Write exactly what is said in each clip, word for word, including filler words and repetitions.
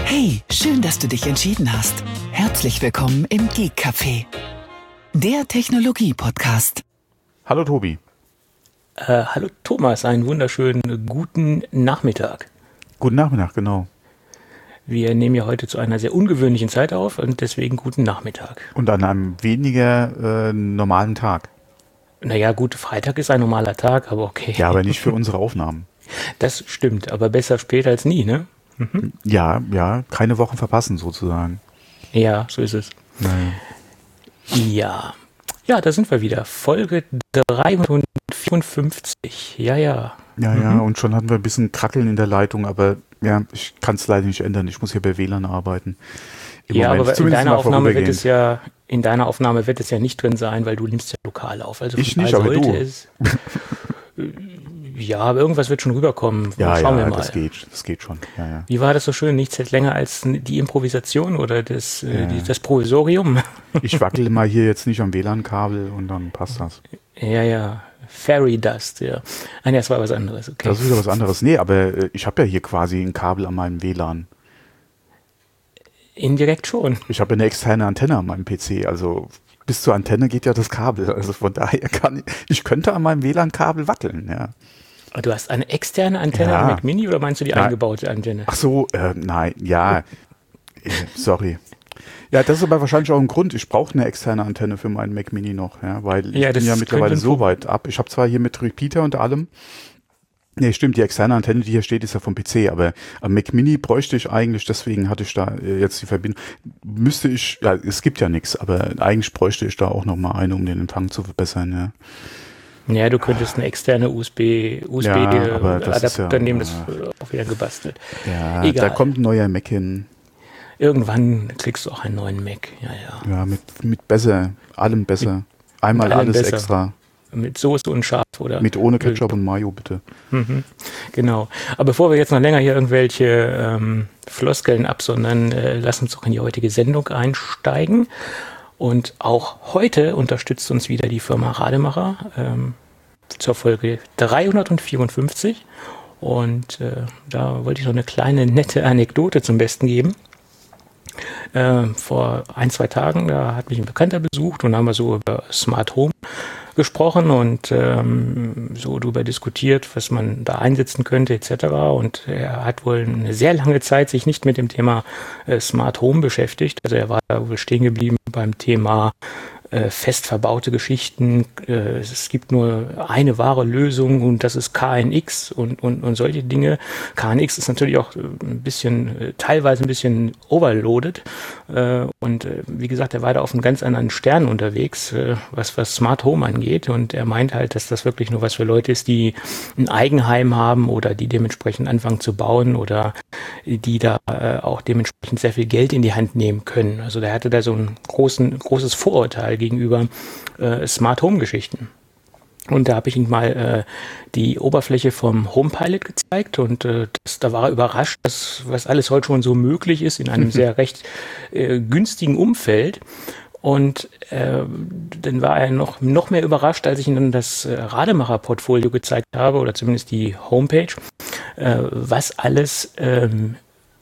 Hey, schön, dass du dich entschieden hast. Herzlich willkommen im Geek Café, der Technologie-Podcast. Hallo Tobi. Äh, hallo Thomas, einen wunderschönen guten Nachmittag. Guten Nachmittag, genau. Wir nehmen ja heute zu einer sehr ungewöhnlichen Zeit auf und deswegen guten Nachmittag. Und an einem weniger äh, normalen Tag. Naja gut, Freitag ist ein normaler Tag, aber okay. Ja, aber nicht für unsere Aufnahmen. Das stimmt, aber besser spät als nie, ne? Mhm. Ja, ja, keine Wochen verpassen sozusagen. Ja, so ist es. Naja. Ja, ja, da sind wir wieder. Folge dreihundertvierundfünfzig. Ja, ja. Ja, ja, mhm. und schon hatten wir ein bisschen Krackeln in der Leitung, aber ja, ich kann es leider nicht ändern. Ich muss hier bei W L A N arbeiten. Im ja, Moment. aber in Zumindest deiner mal Aufnahme wird vorübergehend. es ja, in deiner Aufnahme wird es ja nicht drin sein, weil du nimmst ja lokal auf. Also Ich von nicht, daher aber sollte du. es, ja, aber irgendwas wird schon rüberkommen. Ja, Schauen ja, wir mal. das geht, das geht schon. Ja, ja. Wie war das so schön? Nichts hält länger als die Improvisation oder das, äh, Ja. die, das Provisorium. Ich wackele mal hier jetzt nicht am W L A N-Kabel und dann passt das. Ja, ja. Fairy Dust, ja. Ah, nee, das war was anderes. Okay. Das ist wieder was anderes. Nee, aber äh, ich habe ja hier quasi ein Kabel an meinem W L A N. Indirekt schon. Ich habe eine externe Antenne an meinem P C, also bis zur Antenne geht ja das Kabel. Also von daher kann ich, ich könnte an meinem W L A N-Kabel wackeln, ja. Du hast eine externe Antenne Ja. am Mac Mini oder meinst du die Nein. eingebaute Antenne? Ach so, äh, nein, ja, äh, sorry. Ja, das ist aber wahrscheinlich auch ein Grund. Ich brauche eine externe Antenne für meinen Mac Mini noch, ja, weil ich Ja, bin das ja mittlerweile könnte ein so Pro- weit ab. Ich habe zwar hier mit Repeater und allem, nee, stimmt, die externe Antenne, die hier steht, ist ja vom P C, aber am Mac Mini bräuchte ich eigentlich, deswegen hatte ich da äh, jetzt die Verbindung, müsste ich, ja, es gibt ja nichts, aber eigentlich bräuchte ich da auch noch mal eine, um den Empfang zu verbessern, ja. Ja, du könntest eine externe U S B, U S B Ja, aber das ist Adapter ja- nehmen, das äh, auch wieder gebastelt. Ja, Egal. da kommt ein neuer Mac hin. Irgendwann kriegst du auch einen neuen Mac. Ja, ja. Ja, mit, mit besser, allem besser. Einmal mit allem alles besser. extra. Mit Soße und Schaf oder? Mit ohne Ketchup und Mayo, bitte. Mhm, genau. Aber bevor wir jetzt noch länger hier irgendwelche ähm, Floskeln absondern, äh, lass uns doch in die heutige Sendung einsteigen. Und auch heute unterstützt uns wieder die Firma Rademacher ähm, zur Folge dreihundertvierundfünfzig. Und äh, da wollte ich noch eine kleine nette Anekdote zum Besten geben. Äh, vor ein, zwei Tagen, da hat mich ein Bekannter besucht und haben wir so über Smart Home gesprochen und ähm, so darüber diskutiert, was man da einsetzen könnte et cetera. Und er hat wohl eine sehr lange Zeit sich nicht mit dem Thema äh, Smart Home beschäftigt. Also er war da wohl stehen geblieben beim Thema äh, fest verbaute Geschichten. Äh, es gibt nur eine wahre Lösung und das ist K N X und, und, und solche Dinge. K N X ist natürlich auch ein bisschen, äh, teilweise ein bisschen overloaded. Äh, und äh, wie gesagt, er war da auf einem ganz anderen Stern unterwegs, äh, was, was Smart Home angeht. Und er meint halt, dass das wirklich nur was für Leute ist, die ein Eigenheim haben oder die dementsprechend anfangen zu bauen oder die da äh, auch dementsprechend sehr viel Geld in die Hand nehmen können. Also der hatte da so ein großen, großes Vorurteil gegenüber äh, Smart Home Geschichten. Und da habe ich ihm mal äh, die Oberfläche vom HomePilot gezeigt und äh, das, da war er überrascht, dass was alles heute schon so möglich ist in einem sehr recht äh, günstigen Umfeld. Und äh, dann war er noch, noch mehr überrascht, als ich ihm dann das äh, Rademacher-Portfolio gezeigt habe oder zumindest die Homepage, äh, was alles, ähm,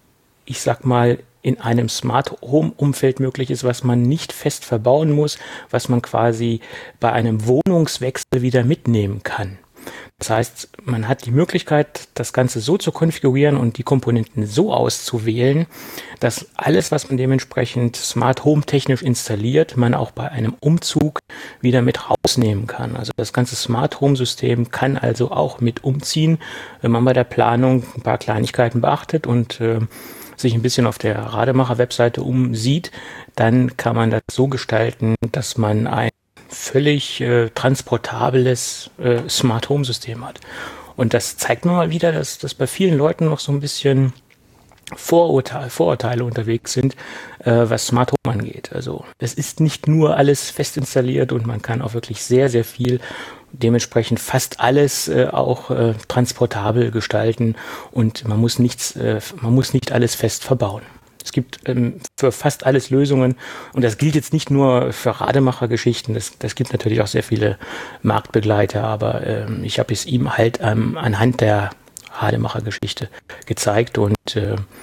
ich sag mal, in einem Smart Home Umfeld möglich ist, was man nicht fest verbauen muss, was man quasi bei einem Wohnungswechsel wieder mitnehmen kann. Das heißt, man hat die Möglichkeit, das Ganze so zu konfigurieren und die Komponenten so auszuwählen, dass alles, was man dementsprechend Smart Home technisch installiert, man auch bei einem Umzug wieder mit rausnehmen kann. Also das ganze Smart Home System kann also auch mit umziehen, wenn man bei der Planung ein paar Kleinigkeiten beachtet und äh, sich ein bisschen auf der Rademacher-Webseite umsieht, dann kann man das so gestalten, dass man ein völlig äh, transportables äh, Smart Home System hat. Und das zeigt mir mal wieder, dass, dass bei vielen Leuten noch so ein bisschen Vorurteile, Vorurteile unterwegs sind, äh, was Smart Home angeht. Also es ist nicht nur alles fest installiert und man kann auch wirklich sehr, sehr viel, dementsprechend fast alles äh, auch äh, transportabel gestalten und man muss nichts, äh, man muss nicht alles fest verbauen. Es gibt ähm, für fast alles Lösungen und das gilt jetzt nicht nur für Rademacher-Geschichten, das, das gibt natürlich auch sehr viele Marktbegleiter, aber ähm, ich habe es ihm halt ähm, anhand der Rademacher-Geschichte gezeigt und äh,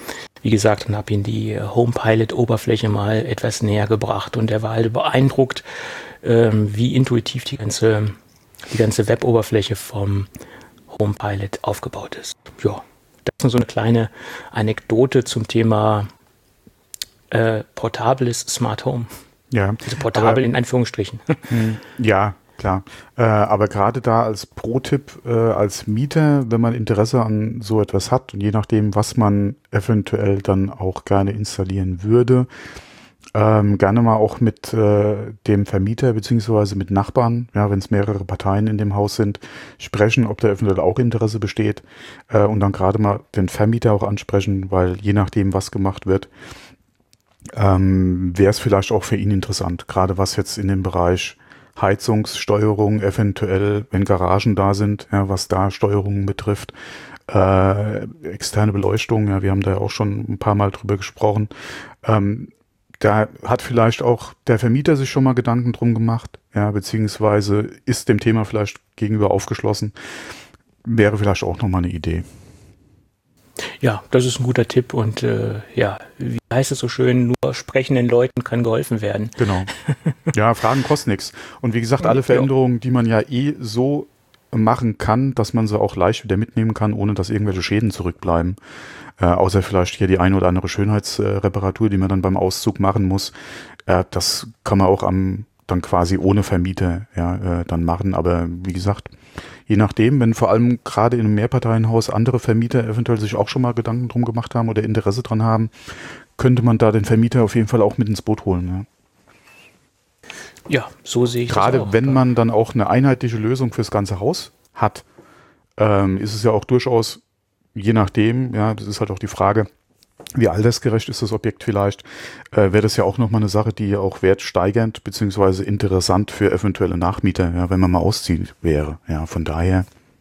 wie gesagt, und habe ihn die HomePilot-Oberfläche mal etwas näher gebracht und er war halt beeindruckt, ähm, wie intuitiv die ganze, die ganze Web-Oberfläche vom HomePilot aufgebaut ist. Ja, das ist so eine kleine Anekdote zum Thema äh, portables Smart Home. Ja. Also portabel aber, in Anführungsstrichen. Ja, klar. Äh, aber gerade da als Pro-Tipp, äh, als Mieter, wenn man Interesse an so etwas hat und je nachdem, was man eventuell dann auch gerne installieren würde, ähm, gerne mal auch mit äh, dem Vermieter beziehungsweise mit Nachbarn, ja, wenn es mehrere Parteien in dem Haus sind, sprechen, ob da eventuell auch Interesse besteht äh, und dann gerade mal den Vermieter auch ansprechen, weil je nachdem, was gemacht wird, ähm, wäre es vielleicht auch für ihn interessant, gerade was jetzt in dem Bereich Heizungssteuerung eventuell, wenn Garagen da sind, ja, was da Steuerungen betrifft, äh, externe Beleuchtung, ja, wir haben da ja auch schon ein paar Mal drüber gesprochen, ähm, da hat vielleicht auch der Vermieter sich schon mal Gedanken drum gemacht, ja, beziehungsweise ist dem Thema vielleicht gegenüber aufgeschlossen, wäre vielleicht auch nochmal eine Idee. Ja, das ist ein guter Tipp und äh, ja, wie heißt es so schön, nur sprechenden Leuten kann geholfen werden. Genau. Ja, Fragen kosten nichts. Und wie gesagt, alle Veränderungen, die man ja eh so machen kann, dass man sie auch leicht wieder mitnehmen kann, ohne dass irgendwelche Schäden zurückbleiben. Äh, außer vielleicht hier die eine oder andere Schönheitsreparatur, die man dann beim Auszug machen muss. Äh, das kann man auch am dann quasi ohne Vermieter ja, äh, dann machen. Aber wie gesagt, je nachdem, wenn vor allem gerade in einem Mehrparteienhaus andere Vermieter eventuell sich auch schon mal Gedanken drum gemacht haben oder Interesse dran haben, könnte man da den Vermieter auf jeden Fall auch mit ins Boot holen. Ja, ja so sehe ich gerade das auch. Wenn man dann auch eine einheitliche Lösung fürs ganze Haus hat, ähm, ist es ja auch durchaus, je nachdem, ja, das ist halt auch die Frage, wie altersgerecht ist das Objekt vielleicht, äh, wäre das ja auch nochmal eine Sache, die ja auch wertsteigernd beziehungsweise interessant für eventuelle Nachmieter, ja, wenn man mal auszieht, wäre. Ja, von daher.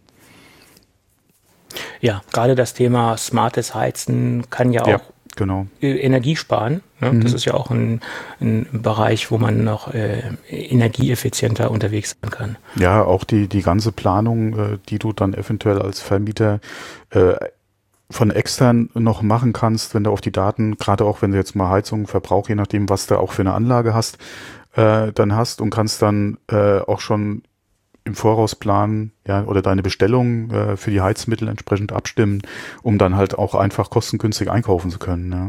Ja, gerade das Thema smartes Heizen kann ja auch ja, genau. Energie sparen. Ne? Mhm. Das ist ja auch ein, ein Bereich, wo man noch äh, energieeffizienter unterwegs sein kann. Ja, auch die, die ganze Planung, äh, die du dann eventuell als Vermieter äh, von extern noch machen kannst, wenn du auf die Daten, gerade auch wenn du jetzt mal Heizung, Verbrauch, je nachdem, was du auch für eine Anlage hast, äh, dann hast und kannst dann äh, auch schon im Voraus planen, ja, oder deine Bestellung äh, für die Heizmittel entsprechend abstimmen, um dann halt auch einfach kostengünstig einkaufen zu können. Ja.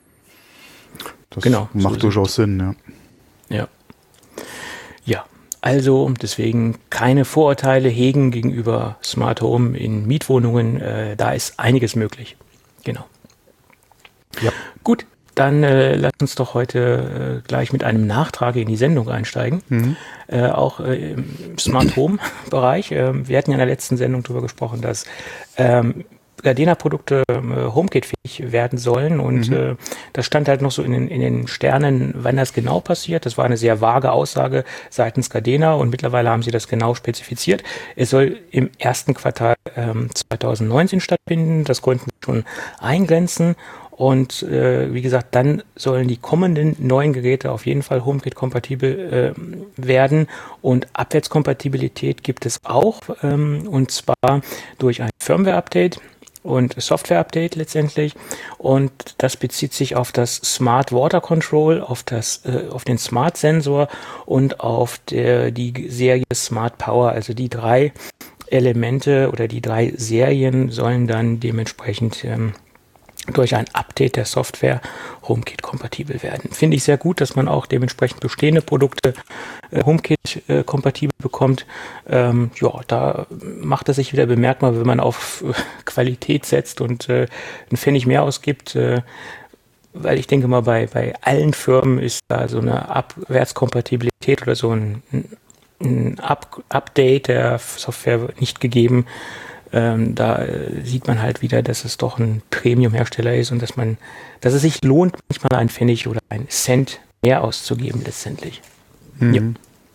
Das genau, macht so durchaus Sinn, ja. Ja. Ja. Also deswegen keine Vorurteile hegen gegenüber Smart Home in Mietwohnungen. Äh, da ist einiges möglich. Genau. Ja. Gut, dann äh, lass uns doch heute äh, gleich mit einem Nachtrag in die Sendung einsteigen. Mhm. Äh, auch äh, im Smart Home Bereich. Äh, wir hatten ja in der letzten Sendung darüber gesprochen, dass ähm, Gardena-Produkte äh, HomeKit-fähig werden sollen und mhm. äh, das stand halt noch so in den, in den Sternen, wann das genau passiert. Das war eine sehr vage Aussage seitens Gardena und mittlerweile haben sie das genau spezifiziert. Es soll im ersten Quartal ähm, zwanzig neunzehn stattfinden, das konnten sie schon eingrenzen und äh, wie gesagt, dann sollen die kommenden neuen Geräte auf jeden Fall HomeKit-kompatibel äh, werden und Abwärtskompatibilität gibt es auch ähm, und zwar durch ein Firmware-Update und Software-Update letztendlich und das bezieht sich auf das Smart Water Control, auf das, äh, auf den Smart Sensor und auf der, die Serie Smart Power, also die drei Elemente oder die drei Serien sollen dann dementsprechend ähm, durch ein Update der Software HomeKit-kompatibel werden. Finde ich sehr gut, dass man auch dementsprechend bestehende Produkte äh, HomeKit-kompatibel äh, bekommt. Ähm, ja, da macht es sich wieder bemerkbar, wenn man auf äh, Qualität setzt und äh, einen Pfennig mehr ausgibt, äh, weil ich denke mal, bei, bei allen Firmen ist da so eine Abwärtskompatibilität oder so ein, ein Up- Update der Software nicht gegeben. Ähm, da äh, sieht man halt wieder, dass es doch ein Premium-Hersteller ist und dass man, dass es sich lohnt, manchmal ein Pfennig oder ein Cent mehr auszugeben letztendlich. Mhm. Ja.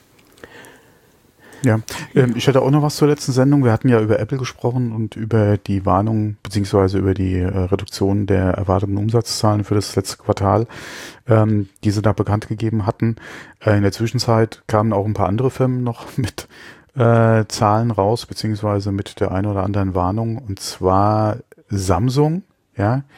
Ja, ähm, ich hatte auch noch was zur letzten Sendung. Wir hatten ja über Apple gesprochen und über die Warnung beziehungsweise über die äh, Reduktion der erwarteten Umsatzzahlen für das letzte Quartal, ähm, die sie da bekannt gegeben hatten. Äh, in der Zwischenzeit kamen auch ein paar andere Firmen noch mit äh, Zahlen raus, beziehungsweise mit der einen oder anderen Warnung. Und zwar Samsung, ja,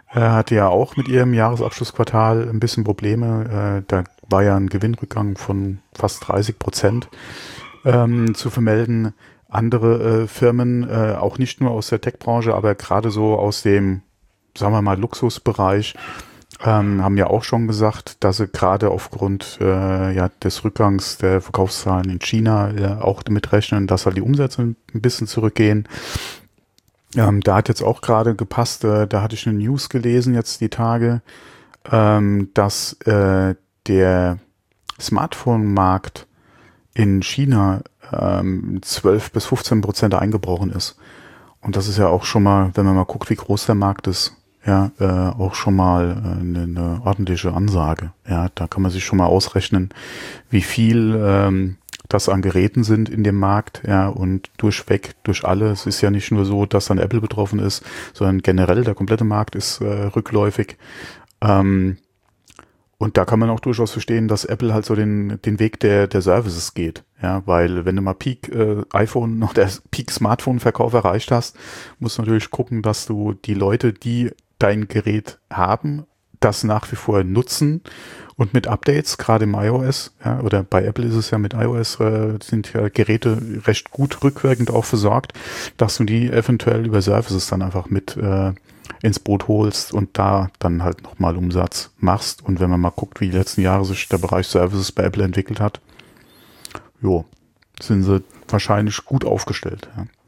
äh, hatte ja auch mit ihrem Jahresabschlussquartal ein bisschen Probleme. Äh, da war ja ein Gewinnrückgang von fast dreißig Prozent ähm, zu vermelden. Andere äh, Firmen, äh, auch nicht nur aus der Tech-Branche, aber gerade so aus dem, sagen wir mal, Luxusbereich, ähm, haben ja auch schon gesagt, dass sie gerade aufgrund äh, ja, des Rückgangs der Verkaufszahlen in China äh, auch damit rechnen, dass halt die Umsätze ein bisschen zurückgehen. Ähm, da hat jetzt auch gerade gepasst, äh, da hatte ich eine News gelesen jetzt die Tage, ähm, dass äh, der Smartphone-Markt in China ähm, zwölf bis fünfzehn Prozent eingebrochen ist. Und das ist ja auch schon mal, wenn man mal guckt, wie groß der Markt ist, ja, äh, auch schon mal äh, eine, eine ordentliche Ansage. Ja, da kann man sich schon mal ausrechnen, wie viel ähm, das an Geräten sind in dem Markt, ja, und durchweg, durch alle. Es ist ja nicht nur so, dass dann Apple betroffen ist, sondern generell der komplette Markt ist äh, rückläufig. Ähm, und da kann man auch durchaus verstehen, dass Apple halt so den den Weg der der Services geht, ja, weil wenn du mal Peak äh, iPhone oder Peak Smartphone Verkauf erreicht hast, musst du natürlich gucken, dass du die Leute, die dein Gerät haben, das nach wie vor nutzen und mit Updates, gerade im iOS, ja, oder bei Apple ist es ja mit iOS, äh, sind ja Geräte recht gut rückwirkend auch versorgt, dass du die eventuell über Services dann einfach mit äh, ins Boot holst und da dann halt nochmal Umsatz machst. Und wenn man mal guckt, wie die letzten Jahre sich der Bereich Services bei Apple entwickelt hat, jo, sind sie wahrscheinlich gut aufgestellt.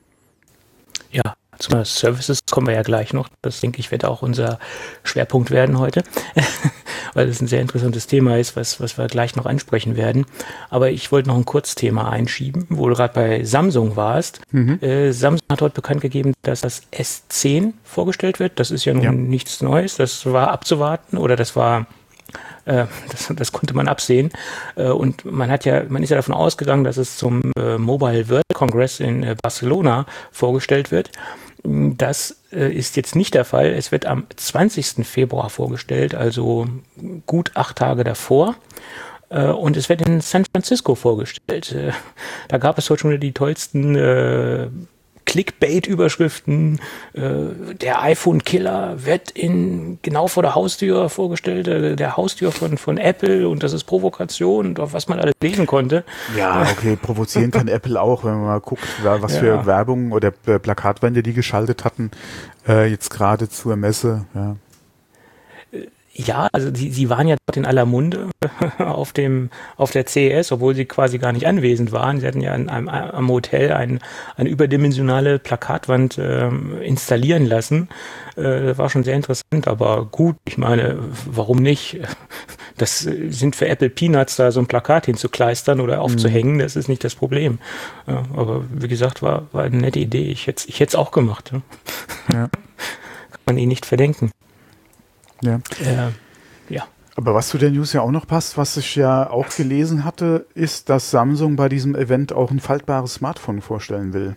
Ja. Ja. Zu Services kommen wir ja gleich noch. Das, denke ich, wird auch unser Schwerpunkt werden heute, weil es ein sehr interessantes Thema ist, was, was wir gleich noch ansprechen werden. Aber ich wollte noch ein Kurzthema einschieben, wo du gerade bei Samsung warst. Mhm. Äh, Samsung hat heute bekannt gegeben, dass das S zehn vorgestellt wird. Das ist ja nun ja. nichts Neues. Das war abzuwarten oder das war... Das, das konnte man absehen. Und man hat ja, man ist ja davon ausgegangen, dass es zum Mobile World Congress in Barcelona vorgestellt wird. Das ist jetzt nicht der Fall. Es wird am zwanzigsten Februar vorgestellt, also gut acht Tage davor. Und es wird in San Francisco vorgestellt. Da gab es heute schon die tollsten Clickbait-Überschriften, äh, der iPhone-Killer wird in genau vor der Haustür vorgestellt, äh, der Haustür von, von Apple, und das ist Provokation und auf was man alles lesen konnte. Ja, okay, provozieren kann Apple auch, wenn man mal guckt, was für ja. Werbung oder Plakatwände die geschaltet hatten, äh, jetzt gerade zur Messe, ja. Ja, also die, sie waren ja dort in aller Munde auf dem auf der C E S, obwohl sie quasi gar nicht anwesend waren. Sie hatten ja in einem, am Hotel ein, eine überdimensionale Plakatwand äh, installieren lassen. Äh, das war schon sehr interessant, aber gut, ich meine, warum nicht? Das sind für Apple Peanuts, da so ein Plakat hinzukleistern oder aufzuhängen, das ist nicht das Problem. Ja, aber wie gesagt, war, war eine nette Idee. Ich hätte ich hätte es auch gemacht. Ja. Ja. Kann man ihnen nicht verdenken. Ja. Äh, ja. Aber was zu der News ja auch noch passt, was ich ja auch gelesen hatte, ist, dass Samsung bei diesem Event auch ein faltbares Smartphone vorstellen will.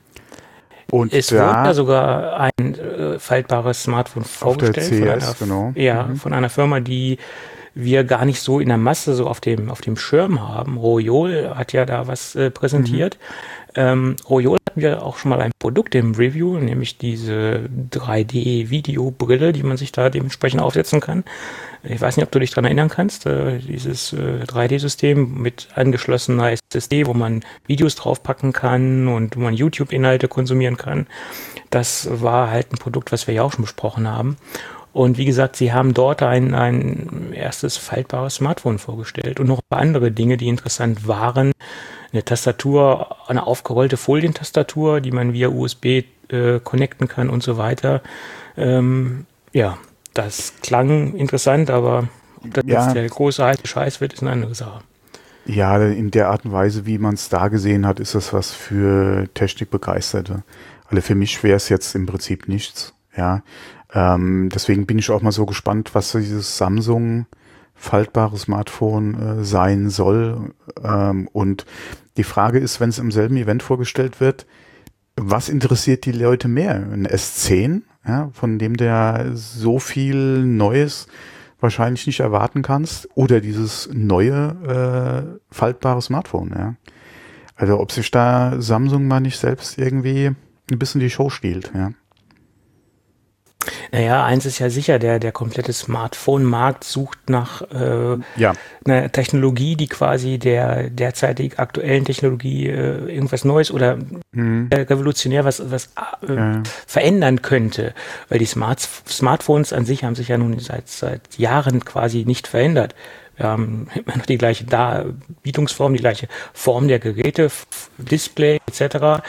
Und es wurde ja sogar ein äh, faltbares Smartphone vorgestellt. Auf der C E S, von einer, genau. Ja, mhm. von einer Firma, die wir gar nicht so in der Masse so auf dem, auf dem Schirm haben. Royol hat ja da was äh, präsentiert. Mhm. Ähm, Royol hatten wir auch schon mal ein Produkt im Review, nämlich diese drei D-Videobrille, die man sich da dementsprechend aufsetzen kann. Ich weiß nicht, ob du dich daran erinnern kannst, äh, dieses äh, drei D-System mit angeschlossener S S D, wo man Videos draufpacken kann und wo man YouTube-Inhalte konsumieren kann. Das war halt ein Produkt, was wir ja auch schon besprochen haben. Und wie gesagt, sie haben dort ein, ein erstes faltbares Smartphone vorgestellt und noch ein paar andere Dinge, die interessant waren. Eine Tastatur, eine aufgerollte Folientastatur, die man via U S B äh, connecten kann und so weiter. Ähm, ja, das klang interessant, aber ob das ja. jetzt der große heiße Scheiß wird, ist eine andere Sache. Ja, in der Art und Weise, wie man es da gesehen hat, ist das was für Technikbegeisterte. Also für mich wäre es jetzt im Prinzip nichts, ja. Ähm, deswegen bin ich auch mal so gespannt, was dieses Samsung faltbare Smartphone äh, sein soll. Ähm, und die Frage ist, wenn es im selben Event vorgestellt wird, was interessiert die Leute mehr? Ein S zehn, ja, von dem der so viel Neues wahrscheinlich nicht erwarten kannst, oder dieses neue äh, faltbare Smartphone, ja. Also ob sich da Samsung mal nicht selbst irgendwie ein bisschen die Show stiehlt, ja. Naja, eins ist ja sicher, der, der komplette Smartphone-Markt sucht nach äh, ja. einer Technologie, die quasi der derzeitig aktuellen Technologie äh, irgendwas Neues oder mhm. revolutionär was, was äh, ja. verändern könnte. Weil die Smart Smartphones an sich haben sich ja nun seit, seit Jahren quasi nicht verändert. Wir haben immer noch die gleiche Darbietungsform, die gleiche Form der Geräte, Display et cetera.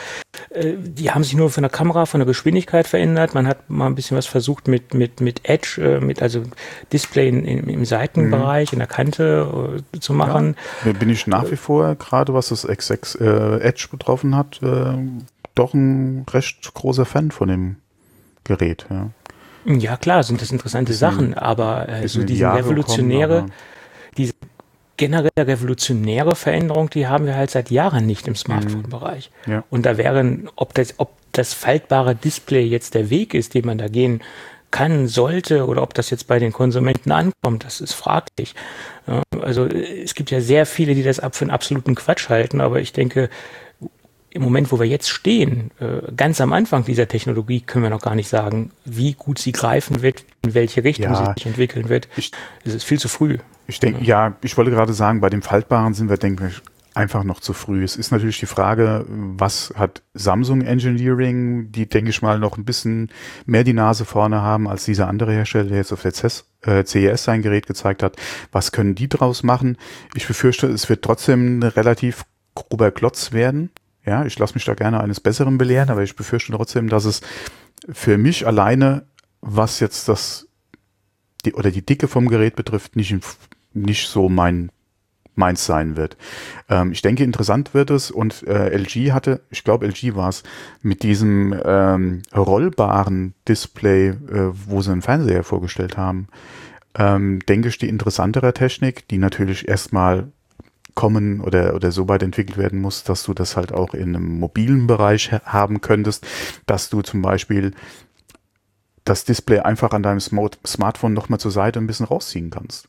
Die haben sich nur von der Kamera, von der Geschwindigkeit verändert. Man hat mal ein bisschen was versucht mit mit mit Edge, mit also Display in, in, im Seitenbereich, mhm. in der Kante äh, zu machen. Ja, bin ich nach wie vor, gerade was das X sechs äh, Edge betroffen hat, äh, doch ein recht großer Fan von dem Gerät. Ja, ja klar, sind das interessante bisschen, Sachen, aber äh, so diese Jahre revolutionäre kommen, diese generelle revolutionäre Veränderung, die haben wir halt seit Jahren nicht im Smartphone-Bereich. Ja. Und da wären, ob das, ob das faltbare Display jetzt der Weg ist, den man da gehen kann, sollte, oder ob das jetzt bei den Konsumenten ankommt, das ist fraglich. Ja, also es gibt ja sehr viele, die das ab für einen absoluten Quatsch halten, aber ich denke, im Moment, wo wir jetzt stehen, ganz am Anfang dieser Technologie, können wir noch gar nicht sagen, wie gut sie greifen wird, in welche Richtung ja, sie sich entwickeln wird. Ich, es ist viel zu früh. Ich denke, ja, ich wollte gerade sagen, bei dem Faltbaren sind wir, denke ich, einfach noch zu früh. Es ist natürlich die Frage, was hat Samsung Engineering, die, denke ich mal, noch ein bisschen mehr die Nase vorne haben als dieser andere Hersteller, der jetzt auf der C E S sein Gerät gezeigt hat. Was können die draus machen? Ich befürchte, es wird trotzdem ein relativ grober Klotz werden. Ja, ich lasse mich da gerne eines Besseren belehren, aber ich befürchte trotzdem, dass es für mich alleine, was jetzt das die, oder die Dicke vom Gerät betrifft, nicht, nicht so mein meins sein wird. Ähm, ich denke, interessant wird es und äh, L G hatte, ich glaube L G war es, mit diesem ähm, rollbaren Display, äh, wo sie einen Fernseher vorgestellt haben, ähm, denke ich, die interessantere Technik, die natürlich erstmal kommen oder oder so weit entwickelt werden muss, dass du das halt auch in einem mobilen Bereich ha- haben könntest, dass du zum Beispiel das Display einfach an deinem Smart- Smartphone nochmal zur Seite ein bisschen rausziehen kannst.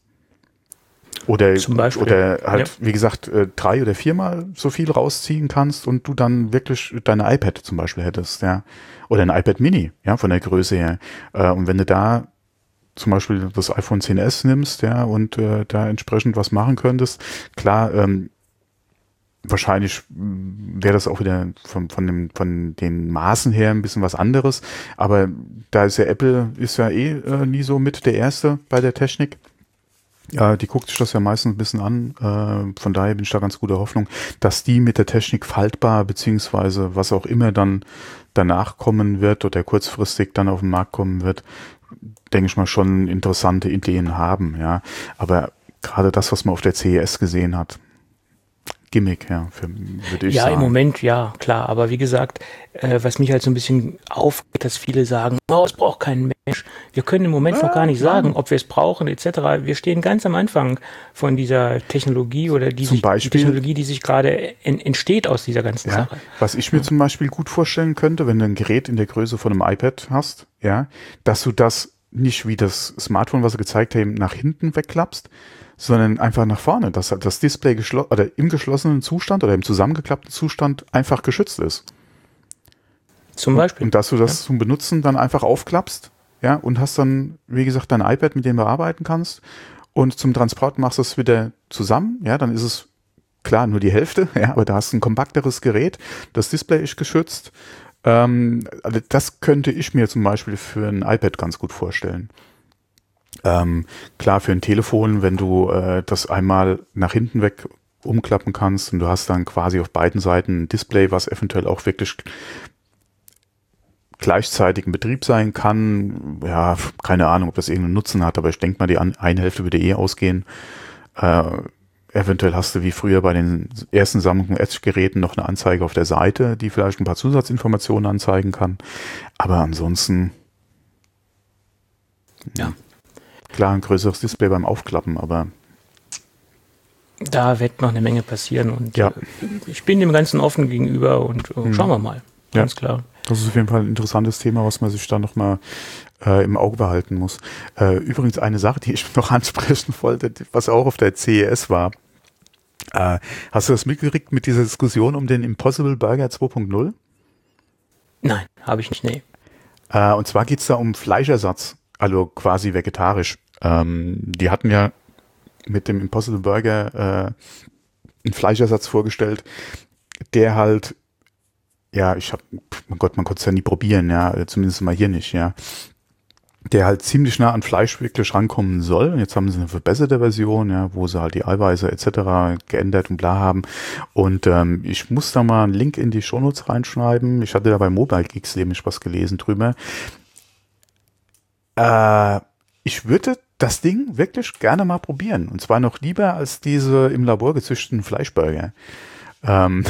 Oder, zum Beispiel, oder halt, ja. wie gesagt, äh, drei oder viermal so viel rausziehen kannst und du dann wirklich deine iPad zum Beispiel hättest, ja. Oder ein iPad Mini, ja, von der Größe her. Äh, und wenn du da zum Beispiel das iPhone X S nimmst, ja, und äh, da entsprechend was machen könntest, klar, ähm, wahrscheinlich wäre das auch wieder von, von, dem, von den Maßen her ein bisschen was anderes, aber da ist ja Apple, ist ja eh äh, nie so mit der Erste bei der Technik. Ja, die guckt sich das ja meistens ein bisschen an, äh, von daher bin ich da ganz guter Hoffnung, dass die mit der Technik faltbar, beziehungsweise was auch immer dann danach kommen wird oder kurzfristig dann auf den Markt kommen wird, denke ich mal, schon interessante Ideen haben, ja. Aber gerade das, was man auf der C E S gesehen hat, Gimmick, ja, für, würde ich ja, sagen. Ja, im Moment, ja, klar. Aber wie gesagt, äh, was mich halt so ein bisschen aufregt, dass viele sagen, oh, es braucht kein Mensch. Wir können im Moment ja, noch gar nicht sagen, nein. ob wir es brauchen, et cetera. Wir stehen ganz am Anfang von dieser Technologie oder die, zum sich, Beispiel, die Technologie, die sich gerade en, entsteht aus dieser ganzen ja, Sache. Was ich mir ja. zum Beispiel gut vorstellen könnte, wenn du ein Gerät in der Größe von einem iPad hast, ja, dass du das nicht wie das Smartphone, was sie gezeigt haben, nach hinten wegklappst, sondern einfach nach vorne, dass das Display geschlo- oder im geschlossenen Zustand oder im zusammengeklappten Zustand einfach geschützt ist. Zum Beispiel. Und, und dass du das ja. zum Benutzen dann einfach aufklappst, ja, und hast dann, wie gesagt, dein iPad, mit dem du arbeiten kannst, und zum Transport machst du es wieder zusammen, ja, dann ist es klar nur die Hälfte, ja, aber da hast du ein kompakteres Gerät, das Display ist geschützt. Ähm, also das könnte ich mir zum Beispiel für ein iPad ganz gut vorstellen. Ähm, klar, für ein Telefon, wenn du äh, das einmal nach hinten weg umklappen kannst und du hast dann quasi auf beiden Seiten ein Display, was eventuell auch wirklich gleichzeitig in Betrieb sein kann. Ja, keine Ahnung, ob das irgendeinen Nutzen hat, aber ich denke mal, die an- eine Hälfte würde eh ausgehen. Äh, eventuell hast du wie früher bei den ersten Samsung Edge-Geräten noch eine Anzeige auf der Seite, die vielleicht ein paar Zusatzinformationen anzeigen kann. Aber ansonsten ja. Klar, ein größeres Display beim Aufklappen, aber da wird noch eine Menge passieren und ja. äh, ich bin dem Ganzen offen gegenüber und äh, schauen wir mal, ganz ja. klar. Das ist auf jeden Fall ein interessantes Thema, was man sich da nochmal äh, im Auge behalten muss. Äh, übrigens eine Sache, die ich noch ansprechen wollte, was auch auf der C E S war. Äh, hast du das mitgekriegt mit dieser Diskussion um den Impossible Burger zwei Punkt null? Nein, habe ich nicht, nee. Äh, und zwar geht's da um Fleischersatz, also quasi vegetarisch. Ähm, die hatten ja mit dem Impossible Burger äh, einen Fleischersatz vorgestellt, der halt, ja, ich hab, mein Gott, man konnte es ja nie probieren, ja, zumindest mal hier nicht, ja, der halt ziemlich nah an Fleisch wirklich rankommen soll. Jetzt haben sie eine verbesserte Version, ja, wo sie halt die Eiweiße et cetera geändert und bla haben. Und ähm, ich muss da mal einen Link in die Shownotes reinschreiben. Ich hatte da bei Mobile Geeks nämlich was gelesen drüber. Äh, ich würde das Ding wirklich gerne mal probieren. Und zwar noch lieber als diese im Labor gezüchteten Fleischburger. Ähm,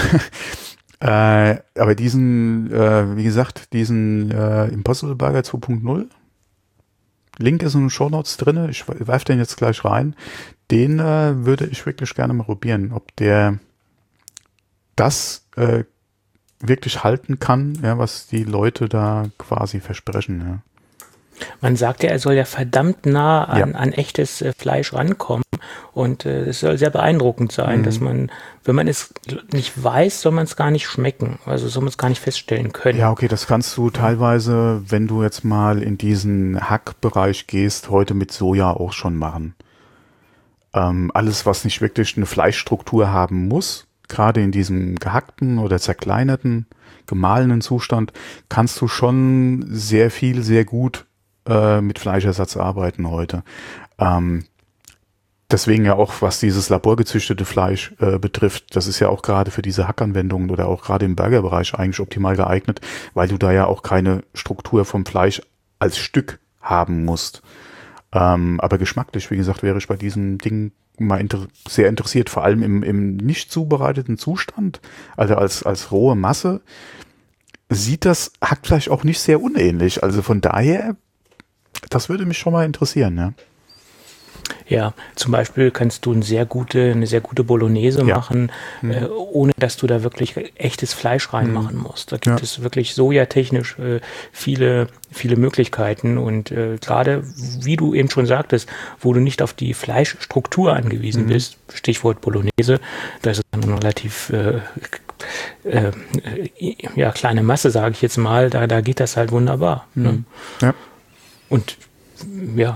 äh, aber diesen, äh, wie gesagt, diesen äh, Impossible Burger zwei Punkt null, Link ist in den Shownotes drin, ich werfe den jetzt gleich rein, den äh, würde ich wirklich gerne mal probieren, ob der das äh, wirklich halten kann, ja, was die Leute da quasi versprechen, ja. Man sagt ja, er soll ja verdammt nah an, Ja. an echtes äh, Fleisch rankommen und äh, es soll sehr beeindruckend sein, Mhm. dass man, wenn man es nicht weiß, soll man es gar nicht schmecken, also soll man es gar nicht feststellen können. Ja, okay, das kannst du teilweise, wenn du jetzt mal in diesen Hackbereich gehst, heute mit Soja auch schon machen. Ähm, alles, was nicht wirklich eine Fleischstruktur haben muss, gerade in diesem gehackten oder zerkleinerten, gemahlenen Zustand, kannst du schon sehr viel, sehr gut äh, mit Fleischersatz arbeiten heute. Ähm, deswegen ja auch, was dieses laborgezüchtete Fleisch äh, betrifft, das ist ja auch gerade für diese Hackanwendungen oder auch gerade im Burgerbereich eigentlich optimal geeignet, weil du da ja auch keine Struktur vom Fleisch als Stück haben musst. Ähm, aber geschmacklich, wie gesagt, wäre ich bei diesem Ding mal inter- sehr interessiert, vor allem im, im nicht zubereiteten Zustand, also als, als rohe Masse, sieht das Hackfleisch auch nicht sehr unähnlich. Also von daher, das würde mich schon mal interessieren, ja. Ja, zum Beispiel kannst du eine sehr gute, eine sehr gute Bolognese Ja. machen, Mhm. äh, ohne dass du da wirklich echtes Fleisch reinmachen musst. Da gibt Ja. es wirklich sojatechnisch äh, viele, viele Möglichkeiten und äh, gerade, wie du eben schon sagtest, wo du nicht auf die Fleischstruktur angewiesen Mhm. bist, Stichwort Bolognese, da ist es dann eine relativ äh, äh, ja, kleine Masse, sage ich jetzt mal, da, da geht das halt wunderbar. Ne? Mhm. Ja. Und ja,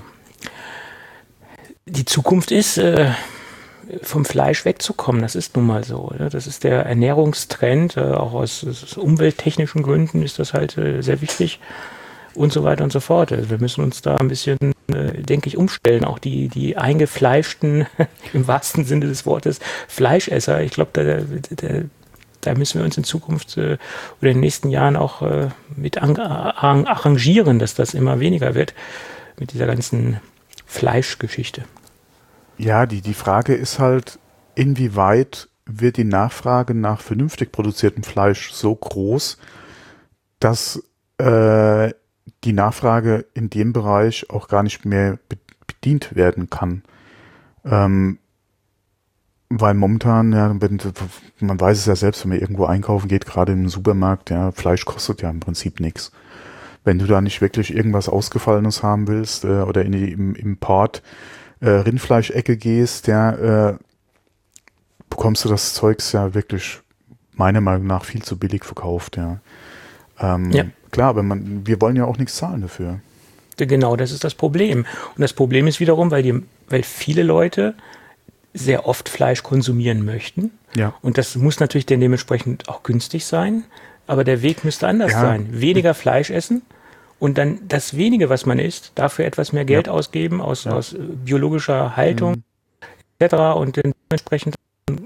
die Zukunft ist, äh, vom Fleisch wegzukommen. Das ist nun mal so. Ne? Das ist der Ernährungstrend. Äh, auch aus, aus umwelttechnischen Gründen ist das halt äh, sehr wichtig und so weiter und so fort. Also wir müssen uns da ein bisschen, äh, denke ich, umstellen. Auch die, die eingefleischten, im wahrsten Sinne des Wortes, Fleischesser. Ich glaube, da, da, da müssen wir uns in Zukunft äh, oder in den nächsten Jahren auch äh, mit an, an, arrangieren, dass das immer weniger wird mit dieser ganzen Fleischgeschichte. Ja, die, die Frage ist halt, inwieweit wird die Nachfrage nach vernünftig produziertem Fleisch so groß, dass äh, die Nachfrage in dem Bereich auch gar nicht mehr be- bedient werden kann. Ähm, weil momentan, ja, wenn, man weiß es ja selbst, wenn man irgendwo einkaufen geht, gerade im Supermarkt, ja, Fleisch kostet ja im Prinzip nichts. Wenn du da nicht wirklich irgendwas Ausgefallenes haben willst äh, oder in die im Import äh, Rindfleischecke gehst, ja, äh, bekommst du das Zeugs ja wirklich meiner Meinung nach viel zu billig verkauft, ja. Ähm, Ja. Klar, aber man, wir wollen ja auch nichts zahlen dafür. Genau, das ist das Problem. Und das Problem ist wiederum, weil, die, weil viele Leute sehr oft Fleisch konsumieren möchten. Ja. Und das muss natürlich dann dementsprechend auch günstig sein. Aber der Weg müsste anders Ja. sein. Weniger Fleisch essen und dann das wenige, was man isst, dafür etwas mehr Geld Ja. ausgeben aus, Ja. aus äh, biologischer Haltung Mhm. et cetera. Und dann dementsprechend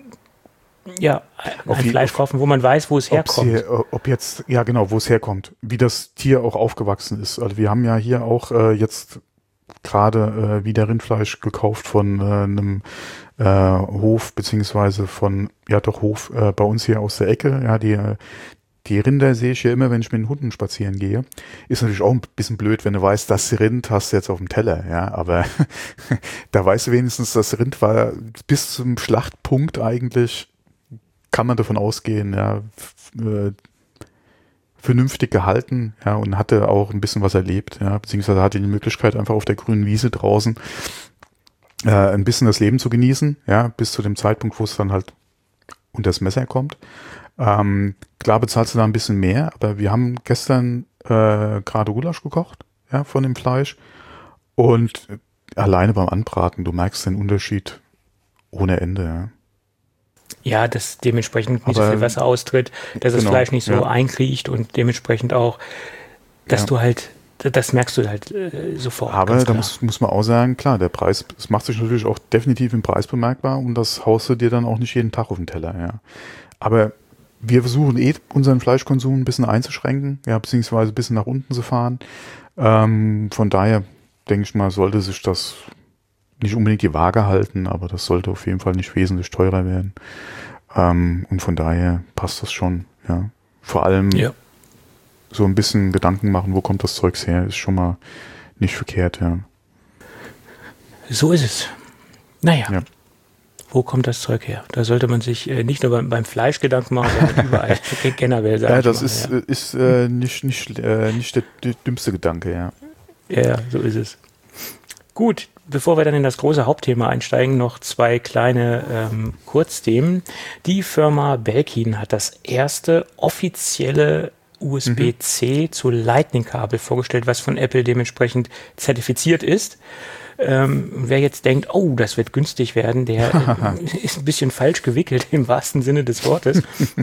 ja, Auf ein je- Fleisch kaufen, wo man weiß, wo es Ob's herkommt. Hier, ob jetzt, ja genau, wo es herkommt, wie das Tier auch aufgewachsen ist. Also wir haben ja hier auch äh, jetzt gerade äh, wieder Rindfleisch gekauft von äh, einem äh, Hof, beziehungsweise von, ja doch Hof äh, bei uns hier aus der Ecke. Ja, die, äh, die Rinder sehe ich ja immer, wenn ich mit den Hunden spazieren gehe. Ist natürlich auch ein bisschen blöd, wenn du weißt, das Rind hast du jetzt auf dem Teller, ja, aber da weißt du wenigstens, das Rind war bis zum Schlachtpunkt eigentlich, kann man davon ausgehen, ja, f- äh, vernünftig gehalten, ja, und hatte auch ein bisschen was erlebt, ja, beziehungsweise hatte die Möglichkeit, einfach auf der grünen Wiese draußen äh, ein bisschen das Leben zu genießen, ja, bis zu dem Zeitpunkt, wo es dann halt unter das Messer kommt. Ähm, klar bezahlst du da ein bisschen mehr, aber wir haben gestern äh, gerade Gulasch gekocht, ja, von dem Fleisch. Und alleine beim Anbraten, du merkst den Unterschied ohne Ende, ja. Ja, dass dementsprechend nicht Aber, so viel Wasser austritt, dass das genau, Fleisch nicht so ja. einkriecht und dementsprechend auch, dass Ja. du halt, das merkst du halt äh, sofort. Aber ganz da klar. muss, muss man auch sagen, klar, der Preis, es macht sich natürlich auch definitiv im Preis bemerkbar und das haust du dir dann auch nicht jeden Tag auf den Teller, ja. Aber wir versuchen eh unseren Fleischkonsum ein bisschen einzuschränken, ja, beziehungsweise ein bisschen nach unten zu fahren. Ähm, von daher denke ich mal, sollte sich das nicht unbedingt die Waage halten, aber das sollte auf jeden Fall nicht wesentlich teurer werden. Ähm, und von daher passt das schon, ja. Vor allem Ja. so ein bisschen Gedanken machen, wo kommt das Zeugs her, ist schon mal nicht verkehrt, ja. So ist es. Naja, Ja. wo kommt das Zeug her? Da sollte man sich äh, nicht nur beim, beim Fleisch Gedanken machen, sondern überall generell. sag Ja, ich das mal, ist, ja. äh, ist äh, nicht, nicht, äh, nicht der, der dümmste Gedanke, ja. Ja, so ist es. Gut, bevor wir dann in das große Hauptthema einsteigen, noch zwei kleine ähm, Kurzthemen. Die Firma Belkin hat das erste offizielle U S B C mhm. zu Lightning-Kabel vorgestellt, was von Apple dementsprechend zertifiziert ist. Ähm, wer jetzt denkt, oh, das wird günstig werden, der äh, ist ein bisschen falsch gewickelt im wahrsten Sinne des Wortes,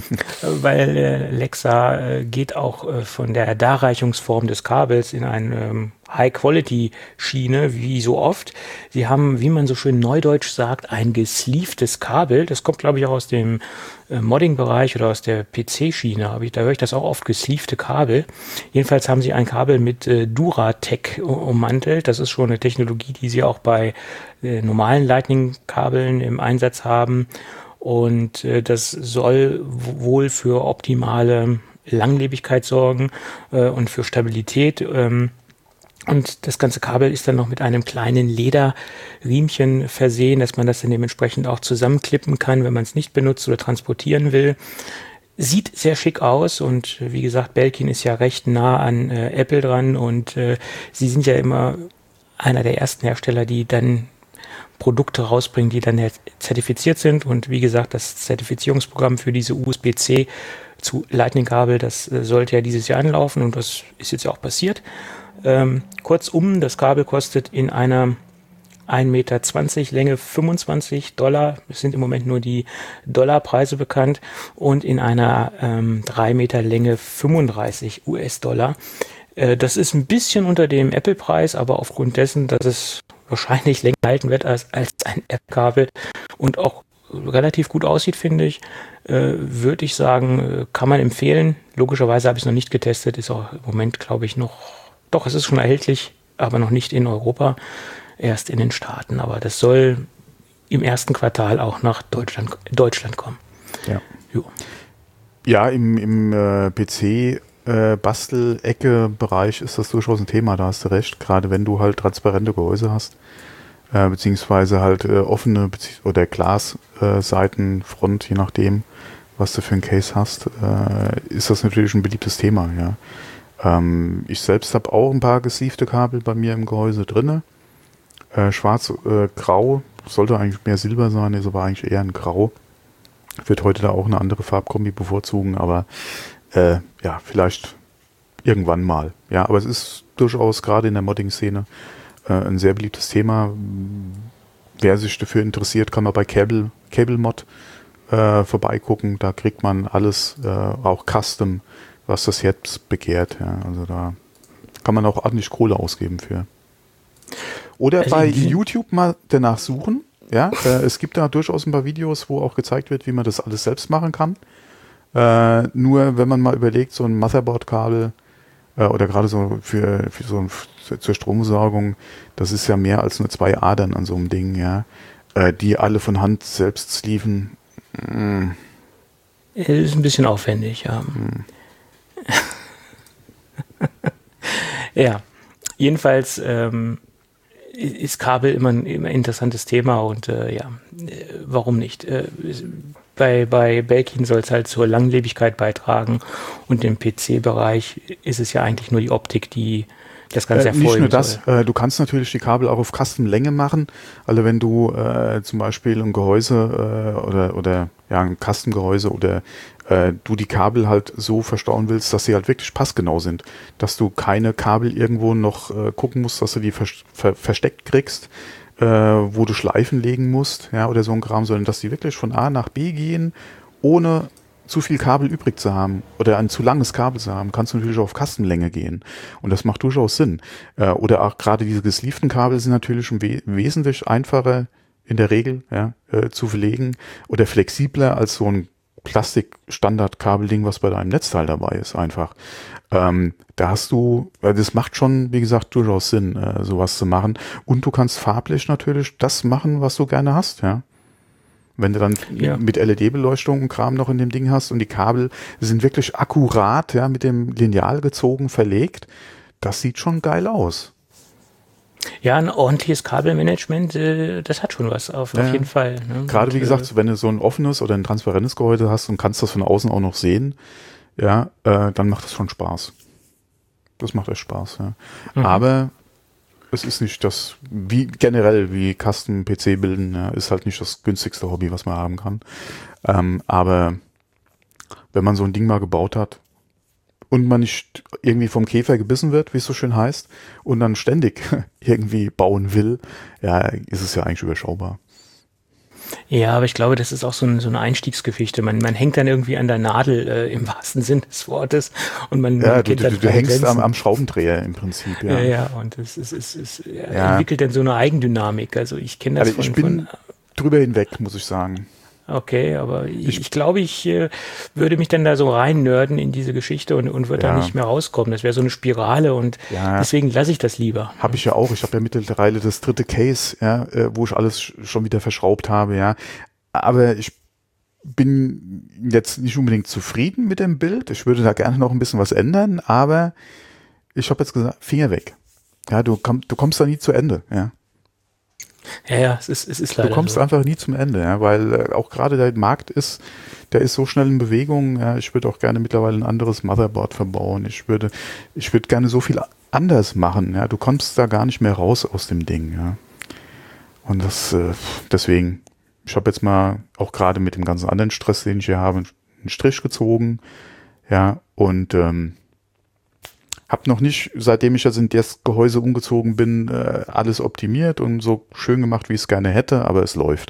weil äh, Lexa äh, geht auch äh, von der Darreichungsform des Kabels in eine ähm, High-Quality-Schiene, wie so oft. Sie haben, wie man so schön neudeutsch sagt, ein gesleeftes Kabel. Das kommt, glaube ich, auch aus dem äh, Modding-Bereich oder aus der P C-Schiene. Aber ich, da höre ich das auch oft, gesleefte Kabel. Jedenfalls haben sie ein Kabel mit äh, Duratec ummantelt. Das ist schon eine Technologie, die sie auch bei äh, normalen Lightning-Kabeln im Einsatz haben. Und äh, das soll wohl für optimale Langlebigkeit sorgen äh, und für Stabilität. Ähm, Und das ganze Kabel ist dann noch mit einem kleinen Lederriemchen versehen, dass man das dann dementsprechend auch zusammenklippen kann, wenn man es nicht benutzt oder transportieren will. Sieht sehr schick aus und wie gesagt, Belkin ist ja recht nah an äh, Apple dran und äh, sie sind ja immer einer der ersten Hersteller, die dann Produkte rausbringen, die dann zertifiziert sind. Und wie gesagt, das Zertifizierungsprogramm für diese U S B C zu Lightning-Kabel, das äh, sollte ja dieses Jahr anlaufen und das ist jetzt ja auch passiert. Ähm, kurzum, das Kabel kostet in einer ein Meter zwanzig Länge fünfundzwanzig Dollar. Es sind im Moment nur die Dollarpreise bekannt. Und in einer ähm, drei Meter Länge fünfunddreißig US-Dollar. Äh, das ist ein bisschen unter dem Apple-Preis, aber aufgrund dessen, dass es wahrscheinlich länger halten wird als, als ein Apple-Kabel und auch relativ gut aussieht, finde ich, äh, würde ich sagen, kann man empfehlen. Logischerweise habe ich es noch nicht getestet, ist auch im Moment, glaube ich, noch Doch, es ist schon erhältlich, aber noch nicht in Europa, erst in den Staaten. Aber das soll im ersten Quartal auch nach Deutschland, Deutschland kommen. Ja, jo. ja im, im äh, P C-Bastel-Ecke-Bereich ist das durchaus ein Thema, da hast du recht. Gerade wenn du halt transparente Gehäuse hast, äh, beziehungsweise halt äh, offene bezieh- oder Glasseitenfront, äh, je nachdem, was du für ein Case hast, äh, ist das natürlich ein beliebtes Thema, ja. Ähm, ich selbst habe auch ein paar gesleefte Kabel bei mir im Gehäuse drinne. Äh, schwarz, äh, grau, sollte eigentlich mehr Silber sein, ist aber eigentlich eher ein Grau. Ich würde heute da auch eine andere Farbkombi bevorzugen, aber äh, ja, vielleicht irgendwann mal. Ja, aber es ist durchaus gerade in der Modding-Szene äh, ein sehr beliebtes Thema. Wer sich dafür interessiert, kann mal bei Cable, Cable Mod äh, vorbeigucken. Da kriegt man alles, äh, auch Custom, was das jetzt begehrt. Ja. Also da kann man auch ordentlich Kohle ausgeben für. Oder also bei YouTube mal danach suchen. Ja, äh, es gibt da durchaus ein paar Videos, wo auch gezeigt wird, wie man das alles selbst machen kann. Äh, nur wenn man mal überlegt, so ein Motherboard-Kabel äh, oder gerade so für, für so ein, für, zur Stromversorgung, das ist ja mehr als nur zwei Adern an so einem Ding, ja, äh, die alle von Hand selbst sleeven. Mm. Ist ein bisschen aufwendig, ja. Mm. Ja, jedenfalls ähm, ist Kabel immer ein, immer ein interessantes Thema und äh, ja, warum nicht? Äh, bei, bei Belkin soll es halt zur Langlebigkeit beitragen und im P C-Bereich ist es ja eigentlich nur die Optik, die das Ganze äh, hervorheben Nicht nur das, soll. äh, du kannst natürlich die Kabel auch auf Custom-Länge machen. Also wenn du äh, zum Beispiel ein Gehäuse äh, oder, oder ja, ein Kastengehäuse oder äh, du die Kabel halt so verstauen willst, dass sie halt wirklich passgenau sind. Dass du keine Kabel irgendwo noch äh, gucken musst, dass du die ver ver versteckt kriegst, äh, wo du Schleifen legen musst, ja, oder so ein Kram, sondern dass die wirklich von A nach B gehen, ohne zu viel Kabel übrig zu haben oder ein zu langes Kabel zu haben, kannst du natürlich auch auf Kastenlänge gehen. Und das macht durchaus Sinn. Äh, oder auch gerade diese gesleevten Kabel sind natürlich schon we wesentlich einfacher in der Regel ja, äh, zu verlegen oder flexibler als so ein Plastik-Standard-Kabelding, was bei deinem Netzteil dabei ist, einfach. Ähm, da hast du, äh, das macht schon, wie gesagt, durchaus Sinn, äh, sowas zu machen. Und du kannst farblich natürlich das machen, was du gerne hast, ja. Wenn du dann ja. mit L E D-Beleuchtung und Kram noch in dem Ding hast und die Kabel sind wirklich akkurat, ja, mit dem Lineal gezogen, verlegt, das sieht schon geil aus. Ja, ein ordentliches Kabelmanagement, äh, das hat schon was, auf, ja. auf jeden Fall. Ne? Gerade und, wie gesagt, äh, wenn du so ein offenes oder ein transparentes Gehäuse hast und kannst das von außen auch noch sehen, ja, äh, dann macht das schon Spaß. Das macht echt Spaß, ja. Mhm. Aber es ist nicht das, wie generell wie Custom-P C bilden, ja, ist halt nicht das günstigste Hobby, was man haben kann. Ähm, aber wenn man so ein Ding mal gebaut hat und man nicht irgendwie vom Käfer gebissen wird, wie es so schön heißt, und dann ständig irgendwie bauen will, ja, ist es ja eigentlich überschaubar. Ja, aber ich glaube, das ist auch so, ein, so eine Einstiegsgeschichte. Man, man hängt dann irgendwie an der Nadel äh, im wahrsten Sinn des Wortes und man, ja, man du, du, du hängst am, am Schraubendreher im Prinzip. Ja, ja, ja und es, es, es, es ja. entwickelt dann so eine Eigendynamik. Also ich kenne das also von... Ich bin von, drüber hinweg, muss ich sagen. Okay, aber ich, ich glaube, ich äh, würde mich dann da so rein nerden in diese Geschichte und, und würde ja. da nicht mehr rauskommen. Das wäre so eine Spirale und ja. deswegen lasse ich das lieber. Habe ich ja auch. Ich habe ja mittlerweile das dritte Case, ja, äh, wo ich alles schon wieder verschraubt habe, ja. Aber ich bin jetzt nicht unbedingt zufrieden mit dem Bild. Ich würde da gerne noch ein bisschen was ändern, aber ich habe jetzt gesagt, Finger weg. Ja, du, komm, du kommst da nie zu Ende, ja. Ja, ja, es ist, es ist leider Du kommst so. einfach nie zum Ende, ja, weil äh, auch gerade der Markt ist, der ist so schnell in Bewegung. Ja, ich würde auch gerne mittlerweile ein anderes Motherboard verbauen. Ich würde, ich würde gerne so viel anders machen. Ja, du kommst da gar nicht mehr raus aus dem Ding. Ja, und das äh, deswegen. Ich habe jetzt mal auch gerade mit dem ganzen anderen Stress, den ich hier habe, einen Strich gezogen. Ja, und ähm, habe noch nicht, seitdem ich jetzt in das Gehäuse umgezogen bin, äh, alles optimiert und so schön gemacht, wie ich es gerne hätte, aber es läuft.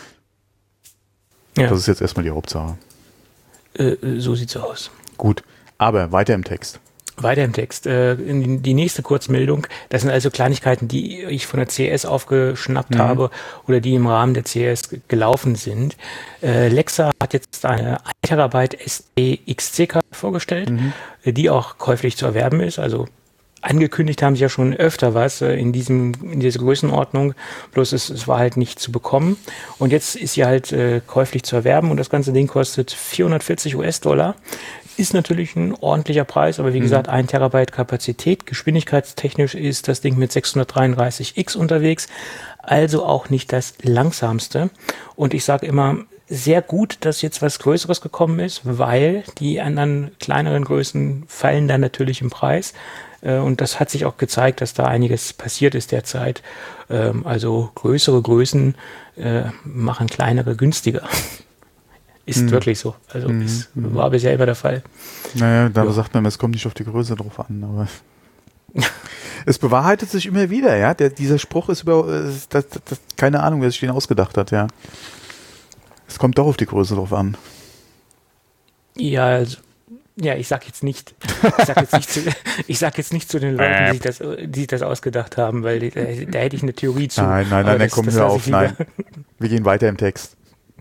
Ja. Das ist jetzt erstmal die Hauptsache. Äh, so sieht's aus. Gut, aber weiter im Text. Weiter im Text. Äh, in die nächste Kurzmeldung, das sind also Kleinigkeiten, die ich von der C E S aufgeschnappt mhm. habe oder die im Rahmen der C E S gelaufen sind. Äh, Lexa hat jetzt eine ein Terabyte S D X C-Karte vorgestellt, mhm. die auch käuflich zu erwerben ist. Also angekündigt haben sie ja schon öfter was äh, in diesem in dieser Größenordnung, bloß es, es war halt nicht zu bekommen. Und jetzt ist sie halt äh, käuflich zu erwerben und das ganze Ding kostet vierhundertvierzig US-Dollar. Ist natürlich ein ordentlicher Preis, aber wie mhm. gesagt, ein Terabyte Kapazität. Geschwindigkeitstechnisch ist das Ding mit sechshundertdreiunddreißig X unterwegs, also auch nicht das langsamste. Und ich sage immer, sehr gut, dass jetzt was Größeres gekommen ist, weil die anderen kleineren Größen fallen dann natürlich im Preis. Und das hat sich auch gezeigt, dass da einiges passiert ist derzeit. Also größere Größen machen kleinere günstiger. Ist hm. wirklich so. Also hm. ist, war bisher immer der Fall. Naja, da ja. sagt man, es kommt nicht auf die Größe drauf an, aber es bewahrheitet sich immer wieder, ja. Der, dieser Spruch ist über, das, das, das, keine Ahnung, wer sich den ausgedacht hat, ja. Es kommt doch auf die Größe drauf an. Ja, also, ja, ich sag jetzt nicht, ich sag jetzt nicht zu, ich sag jetzt nicht zu den Leuten, die sich das, die sich das ausgedacht haben, weil da, da hätte ich eine Theorie zu. Nein, nein, nein, dann kommen wir auf, nein. Wir gehen weiter im Text.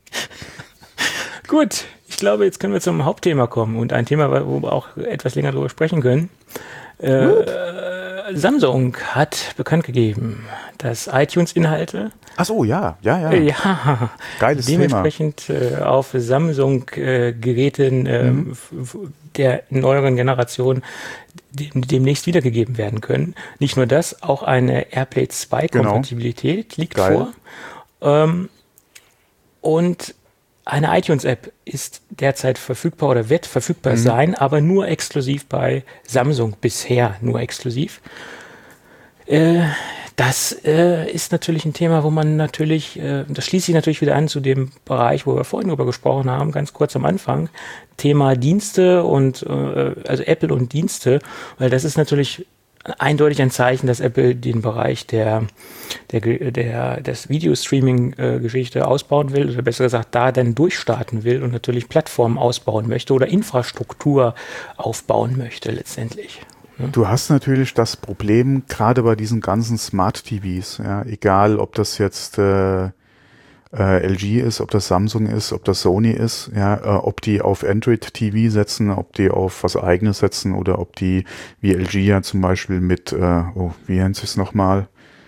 Gut, ich glaube, jetzt können wir zum Hauptthema kommen und ein Thema, wo wir auch etwas länger drüber sprechen können. Äh, Samsung hat bekannt gegeben, dass iTunes-Inhalte Ach so, ja, ja, ja. Ja, geiles dementsprechend Thema. Äh, auf Samsung-Geräten äh, mhm. der neueren Generation de demnächst wiedergegeben werden können. Nicht nur das, auch eine AirPlay zwei Kompatibilität genau. liegt Geil. vor. Ähm, und eine iTunes-App ist derzeit verfügbar oder wird verfügbar mhm. sein, aber nur exklusiv bei Samsung, bisher nur exklusiv. Äh, Das äh, ist natürlich ein Thema, wo man natürlich, äh, das schließt sich natürlich wieder an zu dem Bereich, wo wir vorhin drüber gesprochen haben, ganz kurz am Anfang, Thema Dienste und äh, also Apple und Dienste, weil das ist natürlich eindeutig ein Zeichen, dass Apple den Bereich der, der, der des Videostreaming-Geschichte ausbauen will, oder besser gesagt, da dann durchstarten will und natürlich Plattformen ausbauen möchte oder Infrastruktur aufbauen möchte letztendlich. Du hast natürlich das Problem, gerade bei diesen ganzen Smart-T Vs, ja, egal ob das jetzt äh, äh, L G ist, ob das Samsung ist, ob das Sony ist, ja, äh, ob die auf Android-T V setzen, ob die auf was Eigenes setzen oder ob die, wie L G ja zum Beispiel mit, äh, oh, wie nennt sich es nochmal?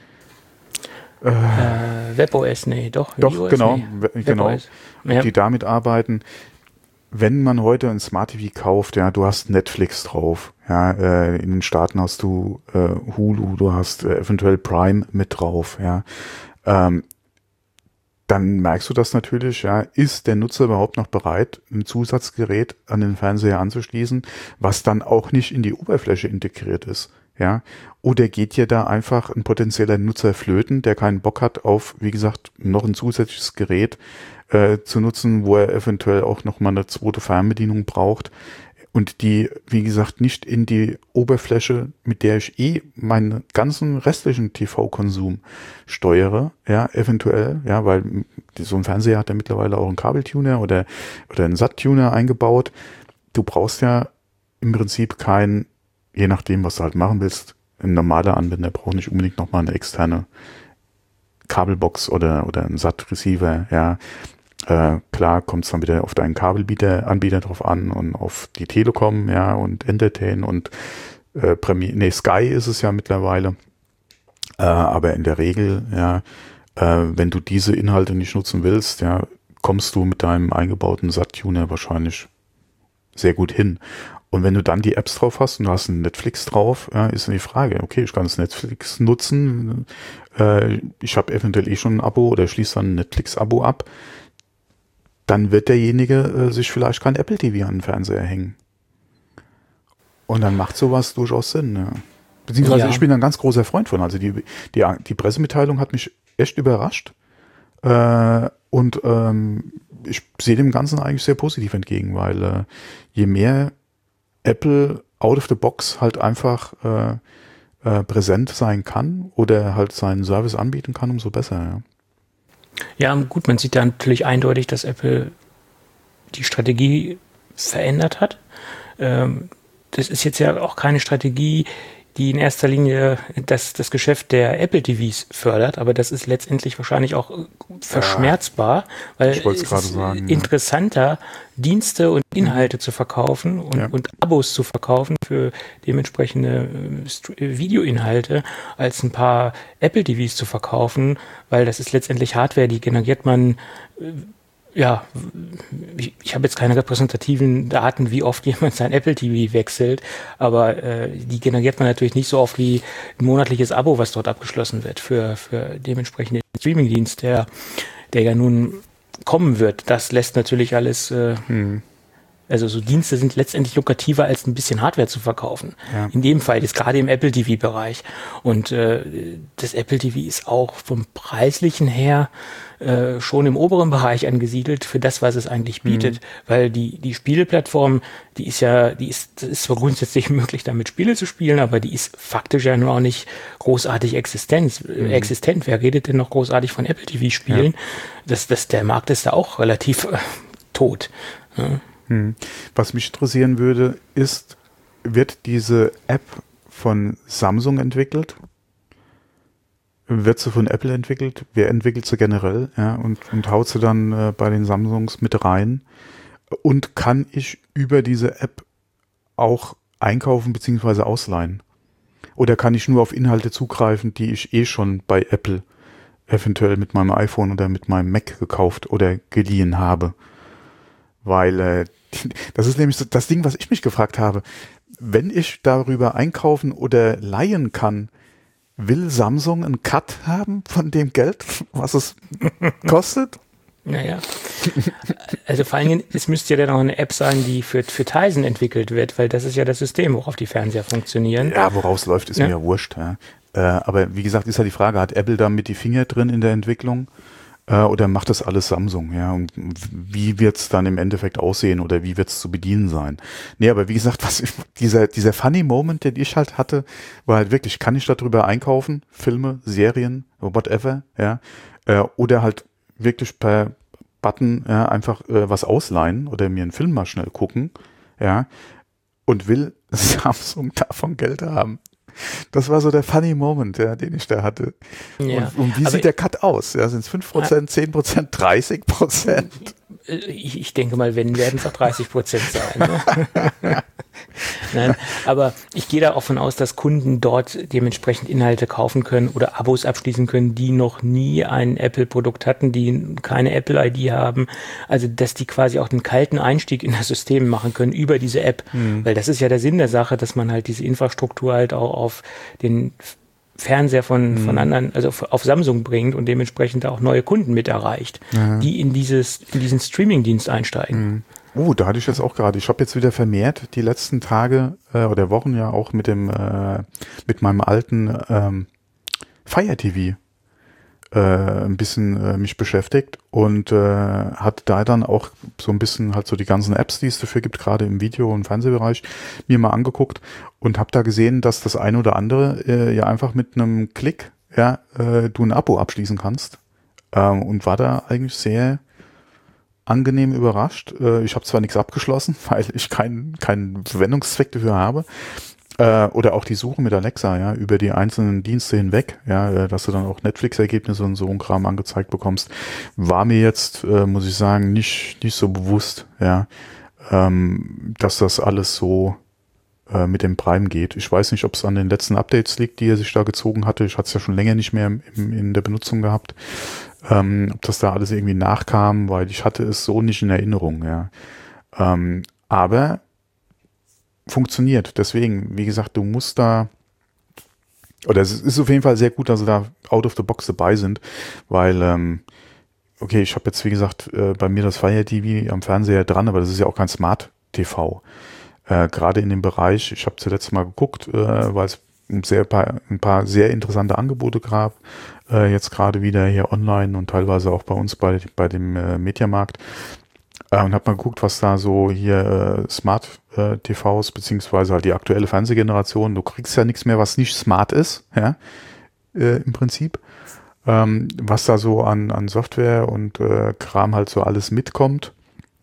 Äh, äh, WebOS, nee, doch. Doch, iOS, genau, nee. genau, Ja. ob die damit arbeiten. Wenn man heute ein Smart T V kauft, ja, du hast Netflix drauf, ja, äh, in den Staaten hast du äh, Hulu, du hast äh, eventuell Prime mit drauf, ja, ähm, dann merkst du das natürlich, ja, ist der Nutzer überhaupt noch bereit, ein Zusatzgerät an den Fernseher anzuschließen, was dann auch nicht in die Oberfläche integriert ist, ja, oder geht dir da einfach ein potenzieller Nutzer flöten, der keinen Bock hat auf, wie gesagt, noch ein zusätzliches Gerät äh, zu nutzen, wo er eventuell auch noch mal eine zweite Fernbedienung braucht und die, wie gesagt, nicht in die Oberfläche, mit der ich eh meinen ganzen restlichen T V-Konsum steuere, ja, eventuell, ja, weil so ein Fernseher hat ja mittlerweile auch einen Kabeltuner oder, oder einen S A T-Tuner eingebaut. Du brauchst ja im Prinzip kein, je nachdem, was du halt machen willst, ein normaler Anwender braucht nicht unbedingt nochmal eine externe Kabelbox oder, oder einen S A T-Receiver, ja. Äh, klar kommt es dann wieder auf deinen Kabelbieter, Anbieter drauf an und auf die Telekom, ja, und Entertain und äh, Premier, nee, Sky ist es ja mittlerweile. Äh, aber in der Regel, ja, äh, wenn du diese Inhalte nicht nutzen willst, ja, kommst du mit deinem eingebauten S A T-Tuner wahrscheinlich sehr gut hin. Und wenn du dann die Apps drauf hast und du hast ein Netflix drauf, ja, ist dann die Frage, okay, ich kann das Netflix nutzen, äh, ich habe eventuell eh schon ein Abo oder schließe dann ein Netflix-Abo ab, dann wird derjenige äh, sich vielleicht kein Apple T V an den Fernseher hängen. Und dann macht sowas durchaus Sinn. Ja. Beziehungsweise Ja. ich bin ein ganz großer Freund von. Also die, die, die Pressemitteilung hat mich echt überrascht. Äh, und ähm, ich sehe dem Ganzen eigentlich sehr positiv entgegen, weil äh, je mehr Apple out of the box halt einfach äh, äh, präsent sein kann oder halt seinen Service anbieten kann, umso besser. Ja. Ja, gut, man sieht da natürlich eindeutig, dass Apple die Strategie verändert hat. Ähm, das ist jetzt ja auch keine Strategie, die in erster Linie das, das Geschäft der Apple T Vs fördert, aber das ist letztendlich wahrscheinlich auch verschmerzbar, weil Ich wollte es es gerade ist sagen, ja. interessanter, Dienste und Inhalte zu verkaufen und, Ja. und Abos zu verkaufen für dementsprechende äh, St- äh, Videoinhalte, als ein paar Apple T Vs zu verkaufen, weil das ist letztendlich Hardware, die generiert man äh, ja, ich, ich habe jetzt keine repräsentativen Daten, wie oft jemand sein Apple T V wechselt, aber äh, die generiert man natürlich nicht so oft wie ein monatliches Abo, was dort abgeschlossen wird für, für dementsprechend den Streamingdienst, der, der ja nun kommen wird. Das lässt natürlich alles, äh, Hm. also so Dienste sind letztendlich lukrativer, als ein bisschen Hardware zu verkaufen. Ja. In dem Fall ist gerade im Apple T V-Bereich. Und äh, das Apple T V ist auch vom Preislichen her äh, schon im oberen Bereich angesiedelt für das, was es eigentlich bietet. Mhm. Weil die, die Spieleplattform, die ist ja, die ist, das ist zwar grundsätzlich möglich, damit Spiele zu spielen, aber die ist faktisch ja nur auch nicht großartig Existenz, mhm. äh, existent. Wer redet denn noch großartig von Apple T V-Spielen? Ja. Das, das, der Markt ist da auch relativ äh, tot. Ja. Was mich interessieren würde, ist, wird diese App von Samsung entwickelt? Wird sie von Apple entwickelt? Wer entwickelt sie generell? Ja, und, und haut sie dann äh, bei den Samsungs mit rein? Und kann ich über diese App auch einkaufen bzw. ausleihen? Oder kann ich nur auf Inhalte zugreifen, die ich eh schon bei Apple eventuell mit meinem iPhone oder mit meinem Mac gekauft oder geliehen habe? Weil äh, das ist nämlich so das Ding, was ich mich gefragt habe. Wenn ich darüber einkaufen oder leihen kann, will Samsung einen Cut haben von dem Geld, was es kostet? Naja, also vor allen Dingen, es müsste ja dann auch eine App sein, die für, für Tizen entwickelt wird, weil das ist ja das System, worauf die Fernseher funktionieren. Ja, woraus läuft, ist ja. mir ja wurscht. Ja. Äh, aber wie gesagt, ist ja die Frage, hat Apple da mit die Finger drin in der Entwicklung äh, oder macht das alles Samsung? Ja, und wie wird's dann im Endeffekt aussehen oder wie wird's zu bedienen sein? Nee, aber wie gesagt, was ich, dieser, dieser funny Moment, den ich halt hatte, war halt wirklich, kann ich darüber einkaufen? Filme, Serien, whatever, ja, äh, oder halt wirklich per Button ja, einfach äh, was ausleihen oder mir einen Film mal schnell gucken, ja, und will Samsung davon Geld haben. Das war so der funny Moment, ja, den ich da hatte. Ja, und, und wie sieht der Cut aus? Ja, sind es fünf Prozent, zehn Prozent, dreißig Prozent? Ich, ich denke mal, wenn, werden es auch dreißig Prozent sein. Ne? Nein, aber ich gehe da auch von aus, dass Kunden dort dementsprechend Inhalte kaufen können oder Abos abschließen können, die noch nie ein Apple-Produkt hatten, die keine Apple-I D haben. Also, dass die quasi auch den kalten Einstieg in das System machen können über diese App. Mhm. Weil das ist ja der Sinn der Sache, dass man halt diese Infrastruktur halt auch auf den Fernseher von, von anderen, also auf, auf Samsung bringt und dementsprechend auch neue Kunden mit erreicht, ja, die in dieses, in diesen Streaming-Dienst einsteigen. Oh, da hatte ich jetzt auch gerade, ich habe jetzt wieder vermehrt die letzten Tage äh, oder Wochen ja auch mit dem, äh, mit meinem alten ähm, Fire T V äh, ein bisschen äh, mich beschäftigt und äh, hat da dann auch so ein bisschen halt so die ganzen Apps, die es dafür gibt, gerade im Video- und Fernsehbereich, mir mal angeguckt und habe da gesehen, dass das eine oder andere äh, ja einfach mit einem Klick ja äh, du ein Abo abschließen kannst ähm, und war da eigentlich sehr angenehm überrascht. Äh, ich habe zwar nichts abgeschlossen, weil ich keinen keinen Verwendungszweck dafür habe. Äh, oder auch die Suche mit Alexa, ja, über die einzelnen Dienste hinweg, ja, dass du dann auch Netflix-Ergebnisse und so ein Kram angezeigt bekommst, war mir jetzt, äh, muss ich sagen, nicht nicht so bewusst, ja, ähm, dass das alles so äh, mit dem Prime geht. Ich weiß nicht, ob es an den letzten Updates liegt, die er sich da gezogen hatte. Ich hatte es ja schon länger nicht mehr im, in der Benutzung gehabt. Ähm, ob das da alles irgendwie nachkam, weil ich hatte es so nicht in Erinnerung, ja. Ähm, aber funktioniert. Deswegen, wie gesagt, du musst da, oder es ist auf jeden Fall sehr gut, dass sie da out of the box dabei sind, weil, ähm, okay, ich habe jetzt, wie gesagt, äh, bei mir das Fire T V am Fernseher dran, aber das ist ja auch kein Smart T V. Äh, gerade in dem Bereich, ich habe zuletzt mal geguckt, äh, weil es ein, sehr paar, ein paar sehr interessante Angebote gab, äh, jetzt gerade wieder hier online und teilweise auch bei uns bei, bei dem äh, Mediamarkt. Äh, und habe mal geguckt, was da so hier äh, Smart-T Vs, äh, beziehungsweise halt die aktuelle Fernsehgeneration, du kriegst ja nichts mehr, was nicht smart ist, ja, äh, im Prinzip. Ähm, was da so an, an Software und äh, Kram halt so alles mitkommt.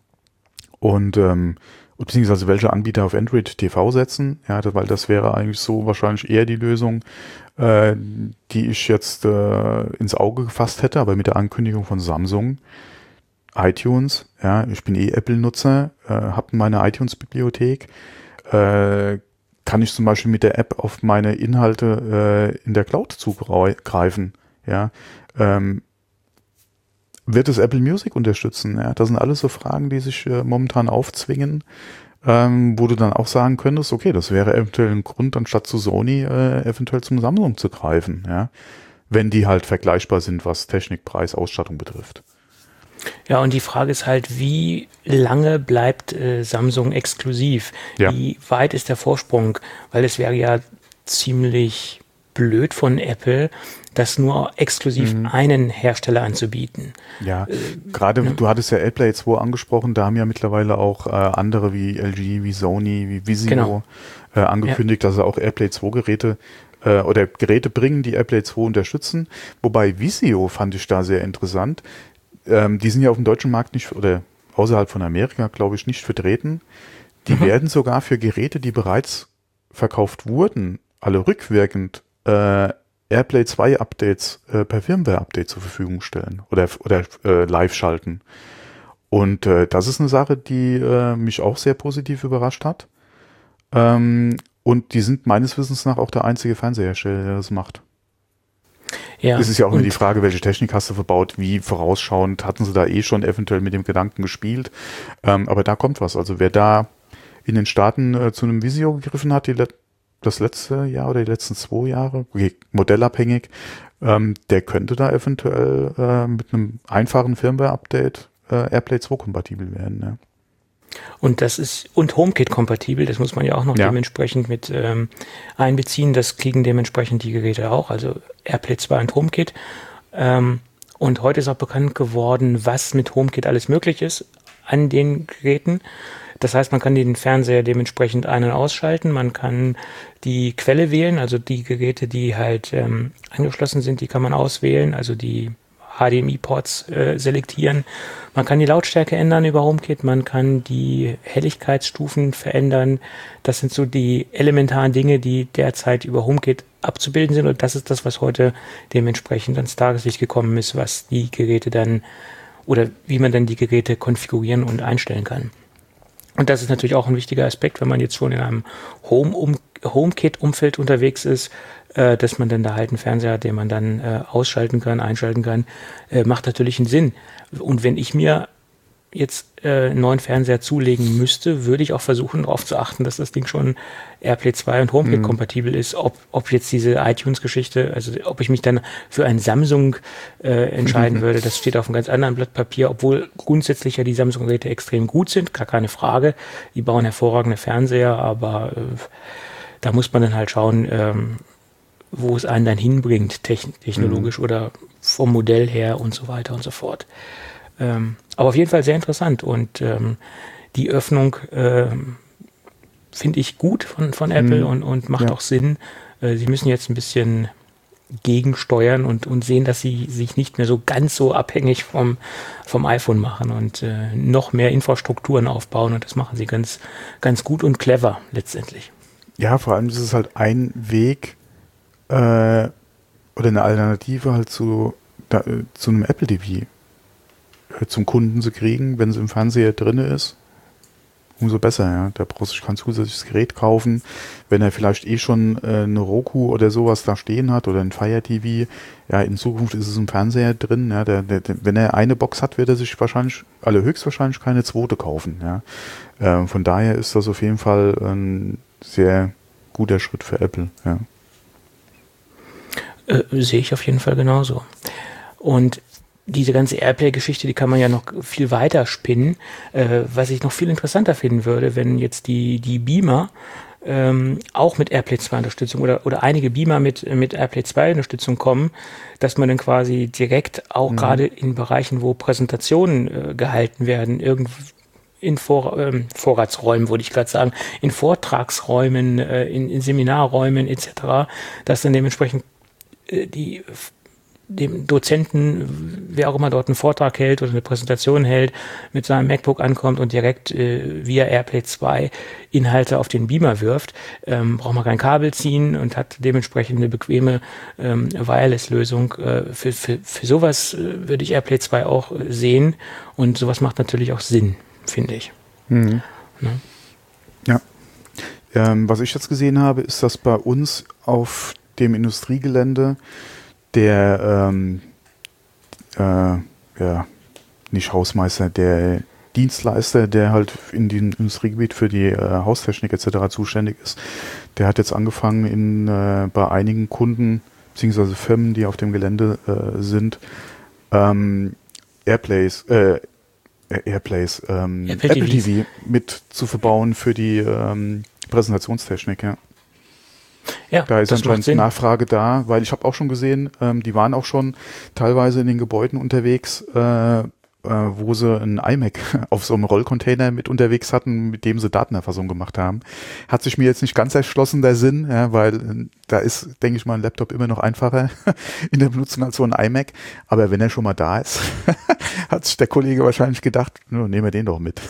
Und ähm, beziehungsweise welche Anbieter auf Android T V setzen, ja, das, weil das wäre eigentlich so wahrscheinlich eher die Lösung, äh, die ich jetzt äh, ins Auge gefasst hätte, aber mit der Ankündigung von Samsung, iTunes, ja, ich bin eh Apple-Nutzer, äh, habe meine iTunes-Bibliothek, äh, kann ich zum Beispiel mit der App auf meine Inhalte äh, in der Cloud zugreifen, ja, ähm, wird es Apple Music unterstützen? Ja, das sind alles so Fragen, die sich äh, momentan aufzwingen, ähm, wo du dann auch sagen könntest, okay, das wäre eventuell ein Grund, anstatt zu Sony äh, eventuell zum Samsung zu greifen, ja, wenn die halt vergleichbar sind, was Technik, Preis, Ausstattung betrifft. Ja, und die Frage ist halt, wie lange bleibt äh, Samsung exklusiv? Ja. Wie weit ist der Vorsprung? Weil es wäre ja ziemlich blöd von Apple, das nur exklusiv mhm. einen Hersteller anzubieten. Ja, äh, gerade ne? Du hattest ja AirPlay zwei angesprochen, da haben ja mittlerweile auch äh, andere wie L G, wie Sony, wie Vizio genau. äh, angekündigt, ja. dass sie auch AirPlay zwei Geräte äh, oder Geräte bringen, die AirPlay zwei unterstützen. Wobei Vizio fand ich da sehr interessant. Ähm, die sind ja auf dem deutschen Markt nicht, oder außerhalb von Amerika, glaube ich, nicht vertreten. Die mhm. werden sogar für Geräte, die bereits verkauft wurden, alle rückwirkend äh, AirPlay zwei Updates äh, per Firmware-Update zur Verfügung stellen oder, oder äh, live schalten. Und äh, das ist eine Sache, die äh, mich auch sehr positiv überrascht hat. Ähm, und die sind meines Wissens nach auch der einzige Fernsehersteller, der das macht. Ja, es ist ja auch immer die Frage, welche Technik hast du verbaut, wie vorausschauend, hatten sie da eh schon eventuell mit dem Gedanken gespielt. Ähm, aber da kommt was. Also wer da in den Staaten äh, zu einem Vizio gegriffen hat, die let- das letzte Jahr oder die letzten zwei Jahre, okay, modellabhängig, ähm, der könnte da eventuell äh, mit einem einfachen Firmware-Update äh, AirPlay zwei kompatibel werden. Ne? Und das ist und HomeKit-kompatibel, das muss man ja auch noch ja. dementsprechend mit ähm, einbeziehen. Das kriegen dementsprechend die Geräte auch, also AirPlay zwei und HomeKit. Ähm, und heute ist auch bekannt geworden, was mit HomeKit alles möglich ist an den Geräten. Das heißt, man kann den Fernseher dementsprechend ein- und ausschalten, man kann die Quelle wählen, also die Geräte, die halt ähm, angeschlossen sind, die kann man auswählen, also die H D M I-Ports äh, selektieren. Man kann die Lautstärke ändern über HomeKit, man kann die Helligkeitsstufen verändern. Das sind so die elementaren Dinge, die derzeit über HomeKit abzubilden sind. Und das ist das, was heute dementsprechend ans Tageslicht gekommen ist, was die Geräte dann oder wie man dann die Geräte konfigurieren und einstellen kann. Und das ist natürlich auch ein wichtiger Aspekt, wenn man jetzt schon in einem Home um, HomeKit-Umfeld unterwegs ist, äh, dass man dann da halt einen Fernseher hat, den man dann äh, ausschalten kann, einschalten kann, äh, macht natürlich einen Sinn. Und wenn ich mir jetzt äh, einen neuen Fernseher zulegen müsste, würde ich auch versuchen, darauf zu achten, dass das Ding schon AirPlay zwei und HomeKit mhm. kompatibel ist. Ob, ob jetzt diese iTunes-Geschichte, also ob ich mich dann für ein Samsung äh, entscheiden mhm. würde, das steht auf einem ganz anderen Blatt Papier, obwohl grundsätzlich ja die Samsung-Geräte extrem gut sind, gar keine Frage. Die bauen hervorragende Fernseher, aber äh, da muss man dann halt schauen, ähm, wo es einen dann hinbringt, technologisch mhm. oder vom Modell her und so weiter und so fort. Ähm, aber auf jeden Fall sehr interessant und ähm, die Öffnung ähm, finde ich gut von, von Apple mhm. und, und macht ja. auch Sinn. Äh, sie müssen jetzt ein bisschen gegensteuern und, und sehen, dass sie sich nicht mehr so ganz so abhängig vom, vom iPhone machen und äh, noch mehr Infrastrukturen aufbauen und das machen sie ganz, ganz gut und clever letztendlich. Ja, vor allem ist es halt ein Weg äh, oder eine Alternative halt zu, da, äh, zu einem Apple T V zum Kunden zu kriegen, wenn es im Fernseher drin ist, umso besser, ja. Da brauchst du kein zusätzliches Gerät kaufen. Wenn er vielleicht eh schon äh, eine Roku oder sowas da stehen hat oder ein Fire T V, ja, in Zukunft ist es im Fernseher drin, ja. Der, der, der, wenn er eine Box hat, wird er sich wahrscheinlich, alle höchstwahrscheinlich keine zweite kaufen, ja. Äh, von daher ist das auf jeden Fall ein sehr guter Schritt für Apple, ja. Äh, sehe ich auf jeden Fall genauso. Und diese ganze AirPlay-Geschichte, die kann man ja noch viel weiter spinnen. Äh, was ich noch viel interessanter finden würde, wenn jetzt die, die Beamer ähm, auch mit AirPlay zwei Unterstützung oder, oder einige Beamer mit, mit AirPlay zwei Unterstützung kommen, dass man dann quasi direkt auch mhm. gerade in Bereichen, wo Präsentationen äh, gehalten werden, irgendwie in Vor, ähm, Vorratsräumen, würde ich gerade sagen, in Vortragsräumen, äh, in, in Seminarräumen et cetera, dass dann dementsprechend äh, die dem Dozenten, wer auch immer dort einen Vortrag hält oder eine Präsentation hält, mit seinem MacBook ankommt und direkt äh, via AirPlay zwei Inhalte auf den Beamer wirft, ähm, braucht man kein Kabel ziehen und hat dementsprechend eine bequeme ähm, Wireless-Lösung. Äh, für, für, für sowas äh, würde ich AirPlay zwei auch äh, sehen und sowas macht natürlich auch Sinn, finde ich. Mhm. Ne? Ja. Ähm, was ich jetzt gesehen habe, ist, dass bei uns auf dem Industriegelände der, ähm, äh, ja, nicht Hausmeister, der Dienstleister, der halt in dem Industriegebiet für die äh, Haustechnik et cetera zuständig ist, der hat jetzt angefangen, in, äh, bei einigen Kunden beziehungsweise Firmen, die auf dem Gelände äh, sind, ähm, Airplays, äh, Airplays, ähm, Apple, Apple T V mit zu verbauen für die ähm, Präsentationstechnik, ja. Ja, da ist anscheinend Nachfrage da, weil ich habe auch schon gesehen, ähm, die waren auch schon teilweise in den Gebäuden unterwegs, äh, äh, wo sie einen iMac auf so einem Rollcontainer mit unterwegs hatten, mit dem sie Datenerfassung gemacht haben. Hat sich mir jetzt nicht ganz erschlossen, der Sinn, ja, weil äh, da ist, denke ich mal, ein Laptop immer noch einfacher in der Benutzung als so ein iMac. Aber wenn er schon mal da ist, hat sich der Kollege wahrscheinlich gedacht, no, nehmen wir den doch mit.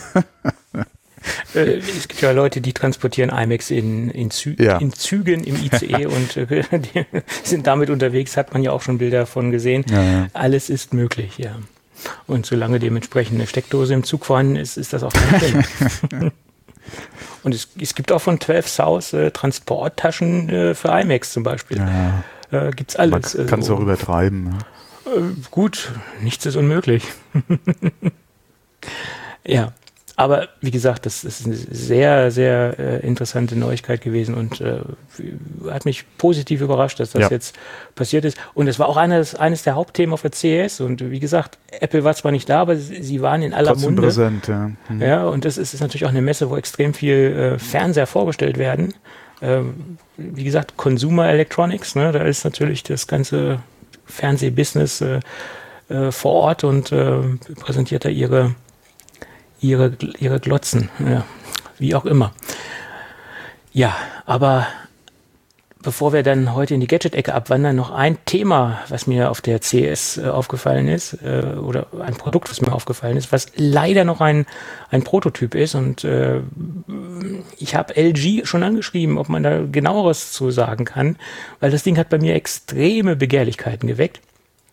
Äh, es gibt ja Leute, die transportieren iMacs in, in, Zü ja. in Zügen im I C E und äh, die sind damit unterwegs, hat man ja auch schon Bilder von gesehen. Ja, ja. Alles ist möglich, ja. Und solange dementsprechend eine Steckdose im Zug vorhanden ist, ist das auch kein Thema. Und es, es gibt auch von zwölf South äh, Transporttaschen äh, für iMacs zum Beispiel. Ja. Äh, gibt's alles. Man kann es also, auch übertreiben. Äh, gut, nichts ist unmöglich. Ja. aber wie gesagt, das ist eine sehr, sehr äh, interessante Neuigkeit gewesen und äh, hat mich positiv überrascht, dass das ja. jetzt passiert ist. Und es war auch eines, eines der Hauptthemen auf der C E S. Und wie gesagt, Apple war zwar nicht da, aber sie, sie waren in aller Trotzdem Munde. Präsent, ja. Mhm. Ja, und das ist, ist natürlich auch eine Messe, wo extrem viel äh, Fernseher vorgestellt werden. Ähm, wie gesagt, Consumer Electronics, ne, da ist natürlich das ganze Fernsehbusiness äh, äh, vor Ort und äh, präsentiert da ihre ihre, ihre Glotzen, ja, wie auch immer. Ja, aber bevor wir dann heute in die Gadget-Ecke abwandern, noch ein Thema, was mir auf der C E S äh, aufgefallen ist, äh, oder ein Produkt, was mir aufgefallen ist, was leider noch ein, ein Prototyp ist. Und äh, ich habe L G schon angeschrieben, ob man da genaueres zu sagen kann, weil das Ding hat bei mir extreme Begehrlichkeiten geweckt.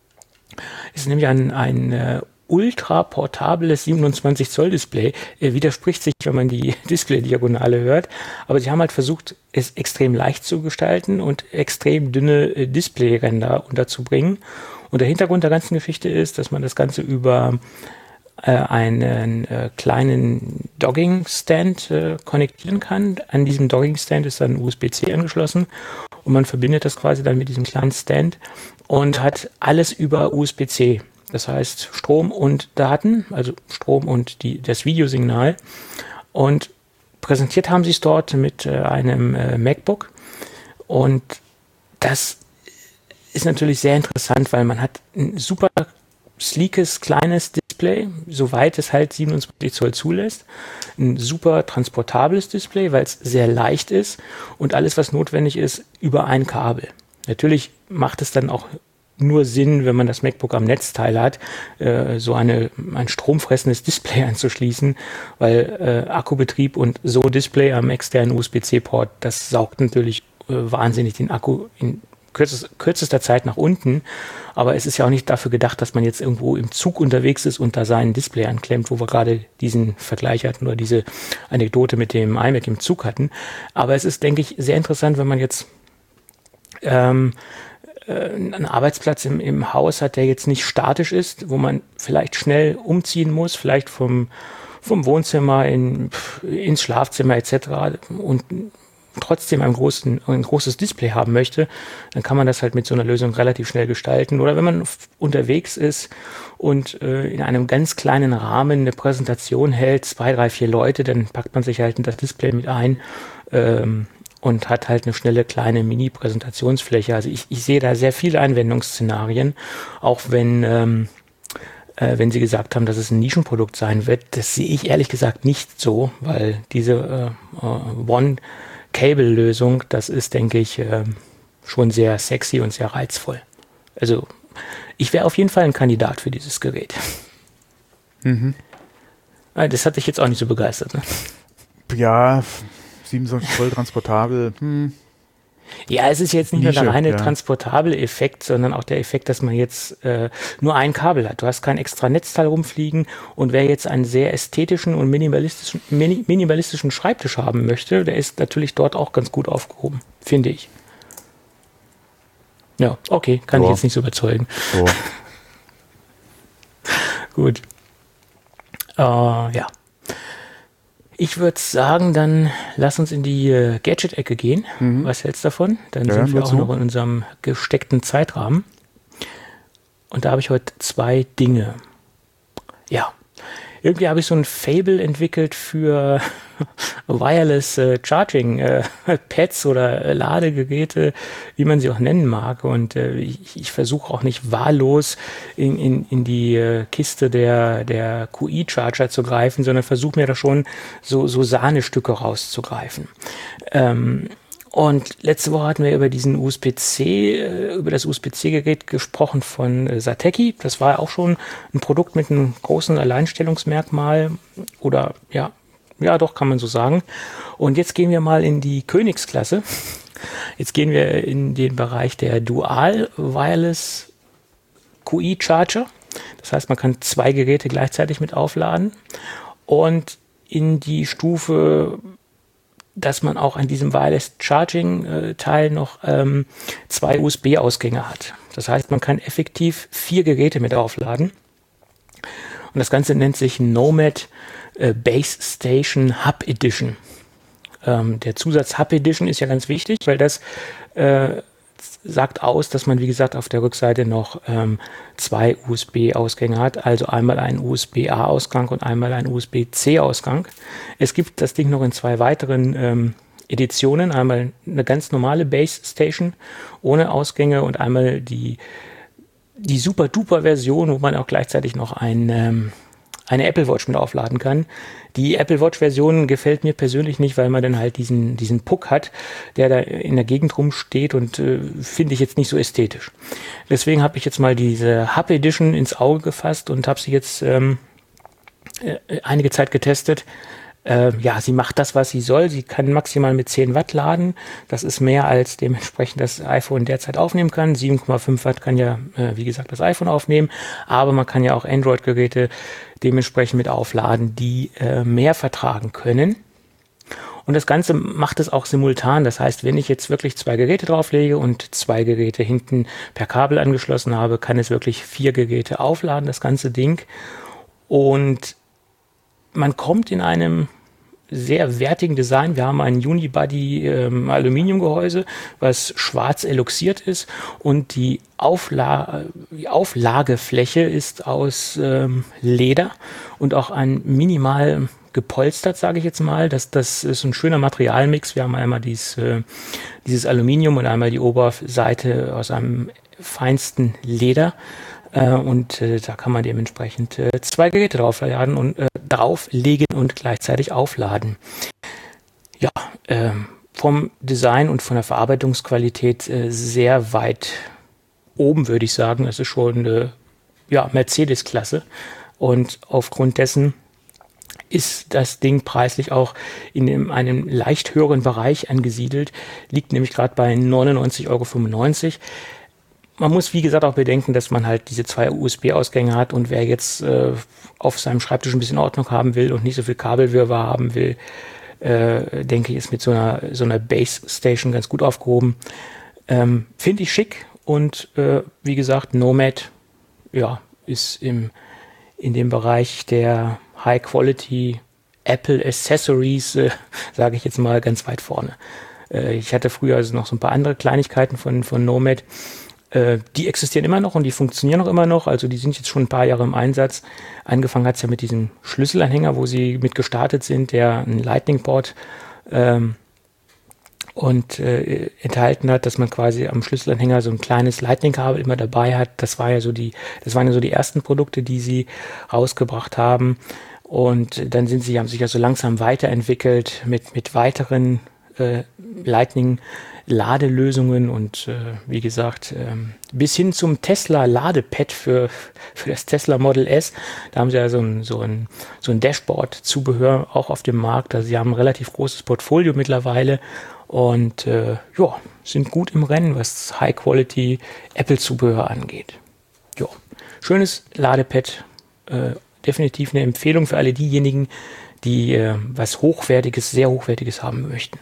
Es ist nämlich ein, ein äh, ultra-portables siebenundzwanzig Zoll Display, äh, widerspricht sich, wenn man die Display-Diagonale hört, aber sie haben halt versucht, es extrem leicht zu gestalten und extrem dünne äh, Display-Ränder unterzubringen. Und der Hintergrund der ganzen Geschichte ist, dass man das Ganze über äh, einen äh, kleinen Dogging-Stand äh, konnektieren kann. An diesem Dogging-Stand ist dann U S B C angeschlossen und man verbindet das quasi dann mit diesem kleinen Stand und hat alles über U S B C. Das heißt Strom und Daten, also Strom und die, das Videosignal. Und präsentiert haben sie es dort mit äh, einem äh, MacBook. Und das ist natürlich sehr interessant, weil man hat ein super sleekes, kleines Display, soweit es halt siebenundzwanzig Zoll zulässt. Ein super transportables Display, weil es sehr leicht ist und alles, was notwendig ist, über ein Kabel. Natürlich macht es dann auch nur Sinn, wenn man das MacBook am Netzteil hat, äh, so eine, ein stromfressendes Display anzuschließen, weil äh, Akkubetrieb und so Display am externen U S B C-Port, das saugt natürlich äh, wahnsinnig den Akku in kürzester, kürzester Zeit nach unten. Aber es ist ja auch nicht dafür gedacht, dass man jetzt irgendwo im Zug unterwegs ist und da sein Display anklemmt, wo wir gerade diesen Vergleich hatten oder diese Anekdote mit dem iMac im Zug hatten. Aber es ist, denke ich, sehr interessant, wenn man jetzt ähm, einen Arbeitsplatz im, im Haus hat, der jetzt nicht statisch ist, wo man vielleicht schnell umziehen muss, vielleicht vom, vom Wohnzimmer in, ins Schlafzimmer et cetera und trotzdem ein, großen, ein großes Display haben möchte, dann kann man das halt mit so einer Lösung relativ schnell gestalten. Oder wenn man unterwegs ist und äh, in einem ganz kleinen Rahmen eine Präsentation hält, zwei, drei, vier Leute, dann packt man sich halt das Display mit ein, ähm, und hat halt eine schnelle kleine Mini-Präsentationsfläche. Also ich, ich sehe da sehr viele Anwendungsszenarien, auch wenn, ähm, äh, wenn Sie gesagt haben, dass es ein Nischenprodukt sein wird. Das sehe ich ehrlich gesagt nicht so, weil diese äh, One-Cable-Lösung, das ist, denke ich, äh, schon sehr sexy und sehr reizvoll. Also ich wäre auf jeden Fall ein Kandidat für dieses Gerät. Mhm. Das hat dich jetzt auch nicht so begeistert, ne? Ja, siebenundzwanzig Zoll transportabel. Hm. Ja, es ist jetzt nicht Nische, nur der reine ja. transportable Effekt, sondern auch der Effekt, dass man jetzt äh, nur ein Kabel hat. Du hast kein extra Netzteil rumfliegen und wer jetzt einen sehr ästhetischen und minimalistischen, mini, minimalistischen Schreibtisch haben möchte, der ist natürlich dort auch ganz gut aufgehoben, finde ich. Ja, okay, kann so. ich jetzt nicht so überzeugen. So. Gut. Äh, ja. Ich würde sagen, dann lass uns in die äh, Gadget-Ecke gehen. Mhm. Was hältst du davon? Dann ja, sind wir auch so. noch in unserem gesteckten Zeitrahmen. Und da habe ich heute zwei Dinge. Ja, irgendwie habe ich so ein Fable entwickelt für Wireless äh, Charging äh, Pads oder äh, Ladegeräte, wie man sie auch nennen mag. Und äh, ich, ich versuche auch nicht wahllos in, in, in die äh, Kiste der, der Q I-Charger zu greifen, sondern versuche mir da schon so, so Sahnestücke rauszugreifen. Ähm, Und letzte Woche hatten wir über diesen U S B C, über das U S B C-Gerät gesprochen von Satechi. Das war auch schon ein Produkt mit einem großen Alleinstellungsmerkmal oder ja, ja doch, kann man so sagen. Und jetzt gehen wir mal in die Königsklasse. Jetzt gehen wir in den Bereich der Dual Wireless Q I-Charger. Das heißt, man kann zwei Geräte gleichzeitig mit aufladen und in die Stufe, dass man auch an diesem Wireless Charging äh, Teil noch ähm, zwei U S B-Ausgänge hat. Das heißt, man kann effektiv vier Geräte mit aufladen. Und das Ganze nennt sich Nomad äh, Base Station Hub Edition. Ähm, der Zusatz Hub Edition ist ja ganz wichtig, weil das äh, sagt aus, dass man, wie gesagt, auf der Rückseite noch ähm, zwei U S B-Ausgänge hat, also einmal einen U S B-A-Ausgang und einmal einen U S B-C-Ausgang. Es gibt das Ding noch in zwei weiteren ähm, Editionen, einmal eine ganz normale Base Station ohne Ausgänge und einmal die, die Super-Duper-Version, wo man auch gleichzeitig noch ein, ähm, eine Apple Watch mit aufladen kann. Die Apple Watch-Version gefällt mir persönlich nicht, weil man dann halt diesen, diesen Puck hat, der da in der Gegend rumsteht und äh, finde ich jetzt nicht so ästhetisch. Deswegen habe ich jetzt mal diese Hub Edition ins Auge gefasst und habe sie jetzt ähm, äh, einige Zeit getestet. Äh, ja, sie macht das, was sie soll. Sie kann maximal mit zehn Watt laden. Das ist mehr als dementsprechend das iPhone derzeit aufnehmen kann. sieben Komma fünf Watt kann ja, äh, wie gesagt, das iPhone aufnehmen. Aber man kann ja auch Android-Geräte dementsprechend mit aufladen, die äh, mehr vertragen können. Und das Ganze macht es auch simultan. Das heißt, wenn ich jetzt wirklich zwei Geräte drauflege und zwei Geräte hinten per Kabel angeschlossen habe, kann es wirklich vier Geräte aufladen, das ganze Ding. Und man kommt in einem sehr wertigen Design. Wir haben ein Unibody ähm, Aluminiumgehäuse, was schwarz eloxiert ist und die, Aufla- die Auflagefläche ist aus ähm, Leder und auch ein minimal gepolstert, sage ich jetzt mal. Das, das ist ein schöner Materialmix. Wir haben einmal dieses, äh, dieses Aluminium und einmal die Oberseite aus einem feinsten Leder. Äh, und äh, da kann man dementsprechend äh, zwei Geräte draufladen und äh, drauflegen und gleichzeitig aufladen. Ja, äh, vom Design und von der Verarbeitungsqualität äh, sehr weit oben, würde ich sagen. Das ist schon eine ja, Mercedes-Klasse. Und aufgrund dessen ist das Ding preislich auch in einem leicht höheren Bereich angesiedelt. Liegt nämlich gerade bei neunundneunzig Euro fünfundneunzig. Man muss, wie gesagt, auch bedenken, dass man halt diese zwei U S B-Ausgänge hat und wer jetzt äh, auf seinem Schreibtisch ein bisschen Ordnung haben will und nicht so viel Kabelwirrwarr haben will, äh, denke ich, ist mit so einer, so einer Base Station ganz gut aufgehoben. Ähm, finde ich schick und äh, wie gesagt, Nomad ja, ist im, in dem Bereich der High-Quality Apple Accessories, äh, sage ich jetzt mal, ganz weit vorne. Äh, ich hatte früher also noch so ein paar andere Kleinigkeiten von, von Nomad. Die existieren immer noch und die funktionieren auch immer noch. Also die sind jetzt schon ein paar Jahre im Einsatz. Angefangen hat es ja mit diesem Schlüsselanhänger, wo sie mit gestartet sind, der einen Lightning-Port ähm, und äh, enthalten hat, dass man quasi am Schlüsselanhänger so ein kleines Lightning-Kabel immer dabei hat. Das war ja so die, das waren ja so die ersten Produkte, die sie rausgebracht haben. Und dann sind sie, haben sich ja so langsam weiterentwickelt mit, mit weiteren äh, Lightning Ladelösungen und äh, wie gesagt, ähm, bis hin zum Tesla Ladepad für, für das Tesla Model S. Da haben sie ja so ein, so ein, so ein Dashboard-Zubehör auch auf dem Markt. Also sie haben ein relativ großes Portfolio mittlerweile und äh, ja, sind gut im Rennen, was High-Quality Apple-Zubehör angeht. Ja, schönes Ladepad, äh, definitiv eine Empfehlung für alle diejenigen, die äh, was Hochwertiges, sehr Hochwertiges haben möchten.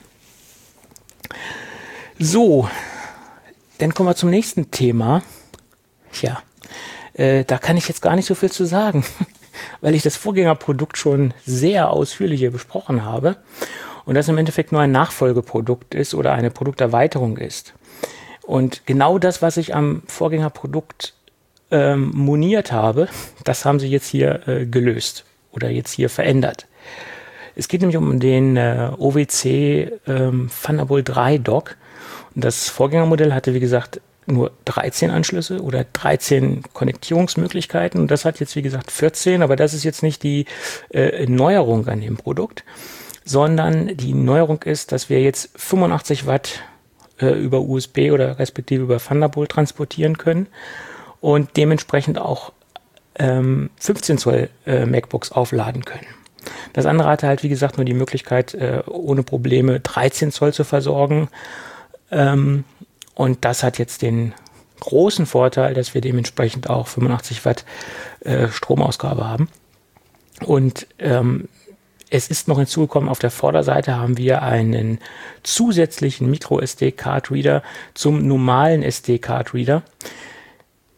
So, dann kommen wir zum nächsten Thema. Tja, äh, da kann ich jetzt gar nicht so viel zu sagen, weil ich das Vorgängerprodukt schon sehr ausführlich hier besprochen habe und das im Endeffekt nur ein Nachfolgeprodukt ist oder eine Produkterweiterung ist. Und genau das, was ich am Vorgängerprodukt ähm, moniert habe, das haben sie jetzt hier äh, gelöst oder jetzt hier verändert. Es geht nämlich um den äh, O W C ähm, Thunderbolt drei Dock. Und das Vorgängermodell hatte, wie gesagt, nur dreizehn Anschlüsse oder dreizehn Konnektierungsmöglichkeiten. Und das hat jetzt, wie gesagt, vierzehn. Aber das ist jetzt nicht die äh, Neuerung an dem Produkt, sondern die Neuerung ist, dass wir jetzt fünfundachtzig Watt äh, über U S B oder respektive über Thunderbolt transportieren können und dementsprechend auch ähm, fünfzehn Zoll äh, MacBooks aufladen können. Das andere hatte halt, wie gesagt, nur die Möglichkeit, äh, ohne Probleme dreizehn Zoll zu versorgen. Ähm, und das hat jetzt den großen Vorteil, dass wir dementsprechend auch fünfundachtzig Watt äh, Stromausgabe haben. Und ähm, es ist noch hinzugekommen, auf der Vorderseite haben wir einen zusätzlichen Micro-S D-Card-Reader zum normalen S D-Card-Reader.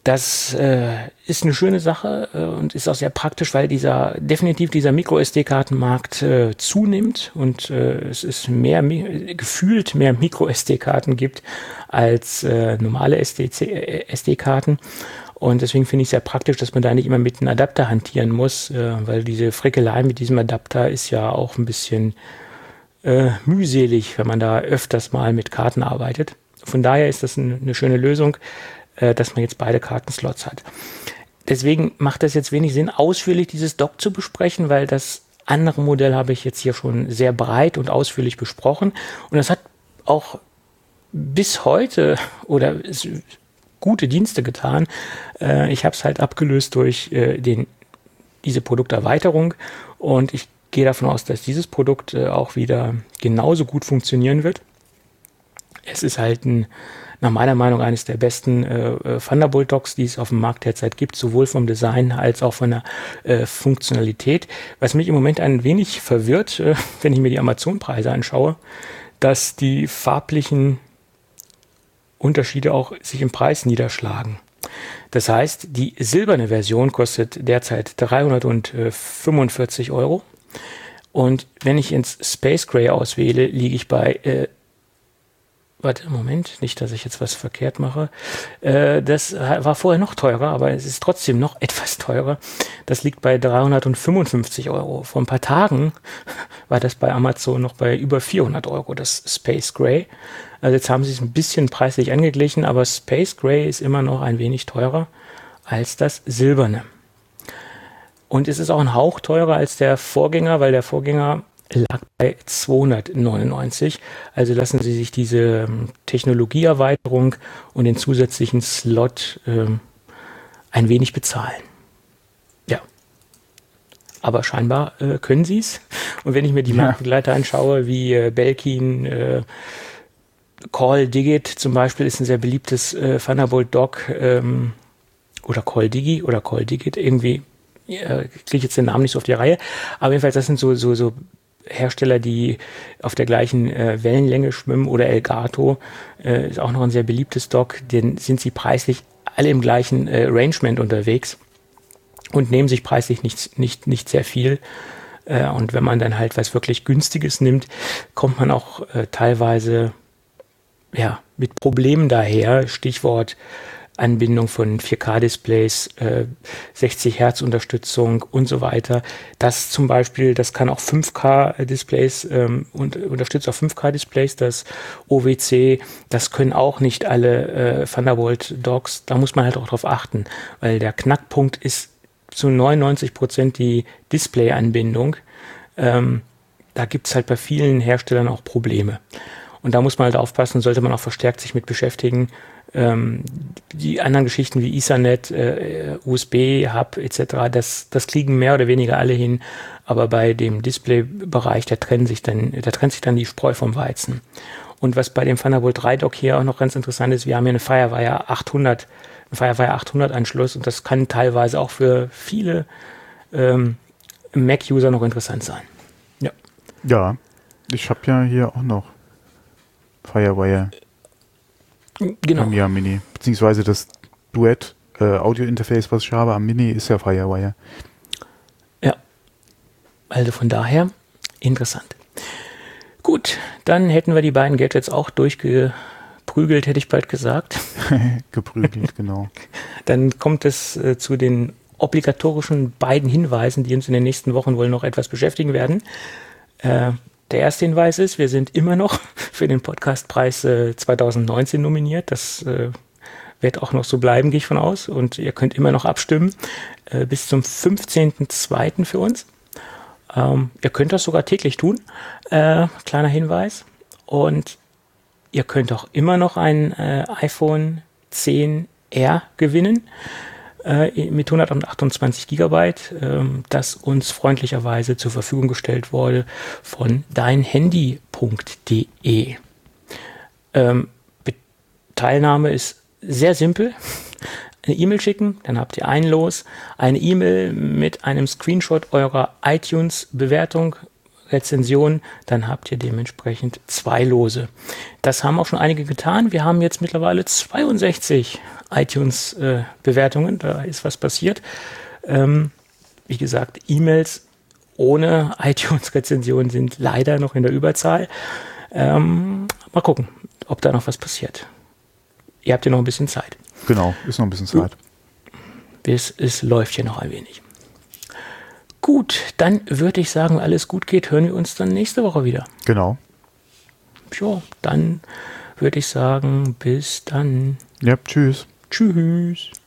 Das äh, ist eine schöne Sache äh, und ist auch sehr praktisch, weil dieser definitiv dieser Micro-S D-Kartenmarkt äh, zunimmt und äh, es ist mehr gefühlt mehr Micro-S D-Karten gibt als äh, normale S D-Karten. Und deswegen finde ich es sehr praktisch, dass man da nicht immer mit einem Adapter hantieren muss, äh, weil diese Frickelei mit diesem Adapter ist ja auch ein bisschen äh, mühselig, wenn man da öfters mal mit Karten arbeitet. Von daher ist das ein, eine schöne Lösung, dass man jetzt beide Kartenslots hat. Deswegen macht es jetzt wenig Sinn, ausführlich dieses Dock zu besprechen, weil das andere Modell habe ich jetzt hier schon sehr breit und ausführlich besprochen. Und das hat auch bis heute oder gute Dienste getan. Ich habe es halt abgelöst durch den, diese Produkterweiterung und ich gehe davon aus, dass dieses Produkt auch wieder genauso gut funktionieren wird. Es ist halt ein nach meiner Meinung eines der besten äh, Thunderbolt-Docks, die es auf dem Markt derzeit gibt, sowohl vom Design als auch von der äh, Funktionalität. Was mich im Moment ein wenig verwirrt, äh, wenn ich mir die Amazon-Preise anschaue, dass die farblichen Unterschiede auch sich im Preis niederschlagen. Das heißt, die silberne Version kostet derzeit dreihundertfünfundvierzig Euro und wenn ich ins Space Gray auswähle, liege ich bei äh, Warte, Moment, nicht, dass ich jetzt was verkehrt mache. Äh, das war vorher noch teurer, aber es ist trotzdem noch etwas teurer. Das liegt bei dreihundertfünfundfünfzig Euro. Vor ein paar Tagen war das bei Amazon noch bei über vierhundert Euro, das Space Gray. Also jetzt haben sie es ein bisschen preislich angeglichen, aber Space Gray ist immer noch ein wenig teurer als das Silberne. Und es ist auch ein Hauch teurer als der Vorgänger, weil der Vorgänger lag bei zweihundertneunundneunzig. Also lassen Sie sich diese ähm, Technologieerweiterung und den zusätzlichen Slot ähm, ein wenig bezahlen. Ja. Aber scheinbar äh, können Sie es. Und wenn ich mir die ja. Marktbegleiter anschaue, wie äh, Belkin, äh, Call Digit zum Beispiel ist ein sehr beliebtes äh, Thunderbolt-Dock ähm, oder Call Digi oder Call Digit irgendwie. Äh, kriege ich jetzt den Namen nicht so auf die Reihe. Aber jedenfalls, das sind so, so, so Hersteller, die auf der gleichen äh, Wellenlänge schwimmen oder Elgato, äh, ist auch noch ein sehr beliebtes Dock, denn sind sie preislich alle im gleichen äh, Rangement unterwegs und nehmen sich preislich nicht, nicht, nicht sehr viel. Äh, und wenn man dann halt was wirklich Günstiges nimmt, kommt man auch äh, teilweise ja, mit Problemen daher, Stichwort Anbindung von vier K-Displays, äh, sechzig Hertz Unterstützung und so weiter. Das zum Beispiel, das kann auch fünf K-Displays ähm, und unterstützt auch fünf K-Displays, das O W C, das können auch nicht alle äh, Thunderbolt-Docks. Da muss man halt auch drauf achten, weil der Knackpunkt ist zu neunundneunzig Prozent die Display-Anbindung. Ähm, da gibt es halt bei vielen Herstellern auch Probleme. Und da muss man halt aufpassen, sollte man auch verstärkt sich mit beschäftigen. Ähm, die anderen Geschichten wie Ethernet, äh, U S B-Hub et cetera, das, das kriegen mehr oder weniger alle hin. Aber bei dem Display-Bereich, da trennen sich dann, da trennt sich dann die Spreu vom Weizen. Und was bei dem Thunderbolt drei Dock hier auch noch ganz interessant ist, wir haben hier eine Firewire achthundert, einen Firewire achthundert Anschluss und das kann teilweise auch für viele ähm, Mac-User noch interessant sein. Ja. Ja, ich habe ja hier auch noch Firewire. Genau. Am ja, Mini. Beziehungsweise das Duett äh, Audio-Interface, was ich habe, am Mini ist ja Firewire. Ja. Also von daher interessant. Gut, dann hätten wir die beiden Gadgets auch durchgeprügelt, hätte ich bald gesagt. Geprügelt, genau. Dann kommt es äh, zu den obligatorischen beiden Hinweisen, die uns in den nächsten Wochen wohl noch etwas beschäftigen werden. Äh, Der erste Hinweis ist, wir sind immer noch für den Podcastpreis äh, zwanzig neunzehn nominiert. Das äh, wird auch noch so bleiben, gehe ich von aus. Und ihr könnt immer noch abstimmen äh, bis zum fünfzehnten zweiten für uns. Ähm, ihr könnt das sogar täglich tun. Äh, kleiner Hinweis. Und ihr könnt auch immer noch ein äh, iPhone zehn R gewinnen. Mit hundertachtundzwanzig Gigabyte, das uns freundlicherweise zur Verfügung gestellt wurde von deinhandy punkt de. Ähm, Teilnahme ist sehr simpel. Eine E-Mail schicken, dann habt ihr ein Los. Eine E-Mail mit einem Screenshot eurer iTunes-Bewertung, Rezensionen, dann habt ihr dementsprechend zwei Lose. Das haben auch schon einige getan. Wir haben jetzt mittlerweile zweiundsechzig iTunes-Bewertungen. Da ist was passiert. Ähm, wie gesagt, E-Mails ohne iTunes-Rezensionen sind leider noch in der Überzahl. Ähm, mal gucken, ob da noch was passiert. Ihr habt ja noch ein bisschen Zeit. Genau, ist noch ein bisschen Zeit. Bis es läuft hier noch ein wenig. Gut, dann würde ich sagen, wenn alles gut geht, hören wir uns dann nächste Woche wieder. Genau. Ja, dann würde ich sagen, bis dann. Ja, tschüss. Tschüss.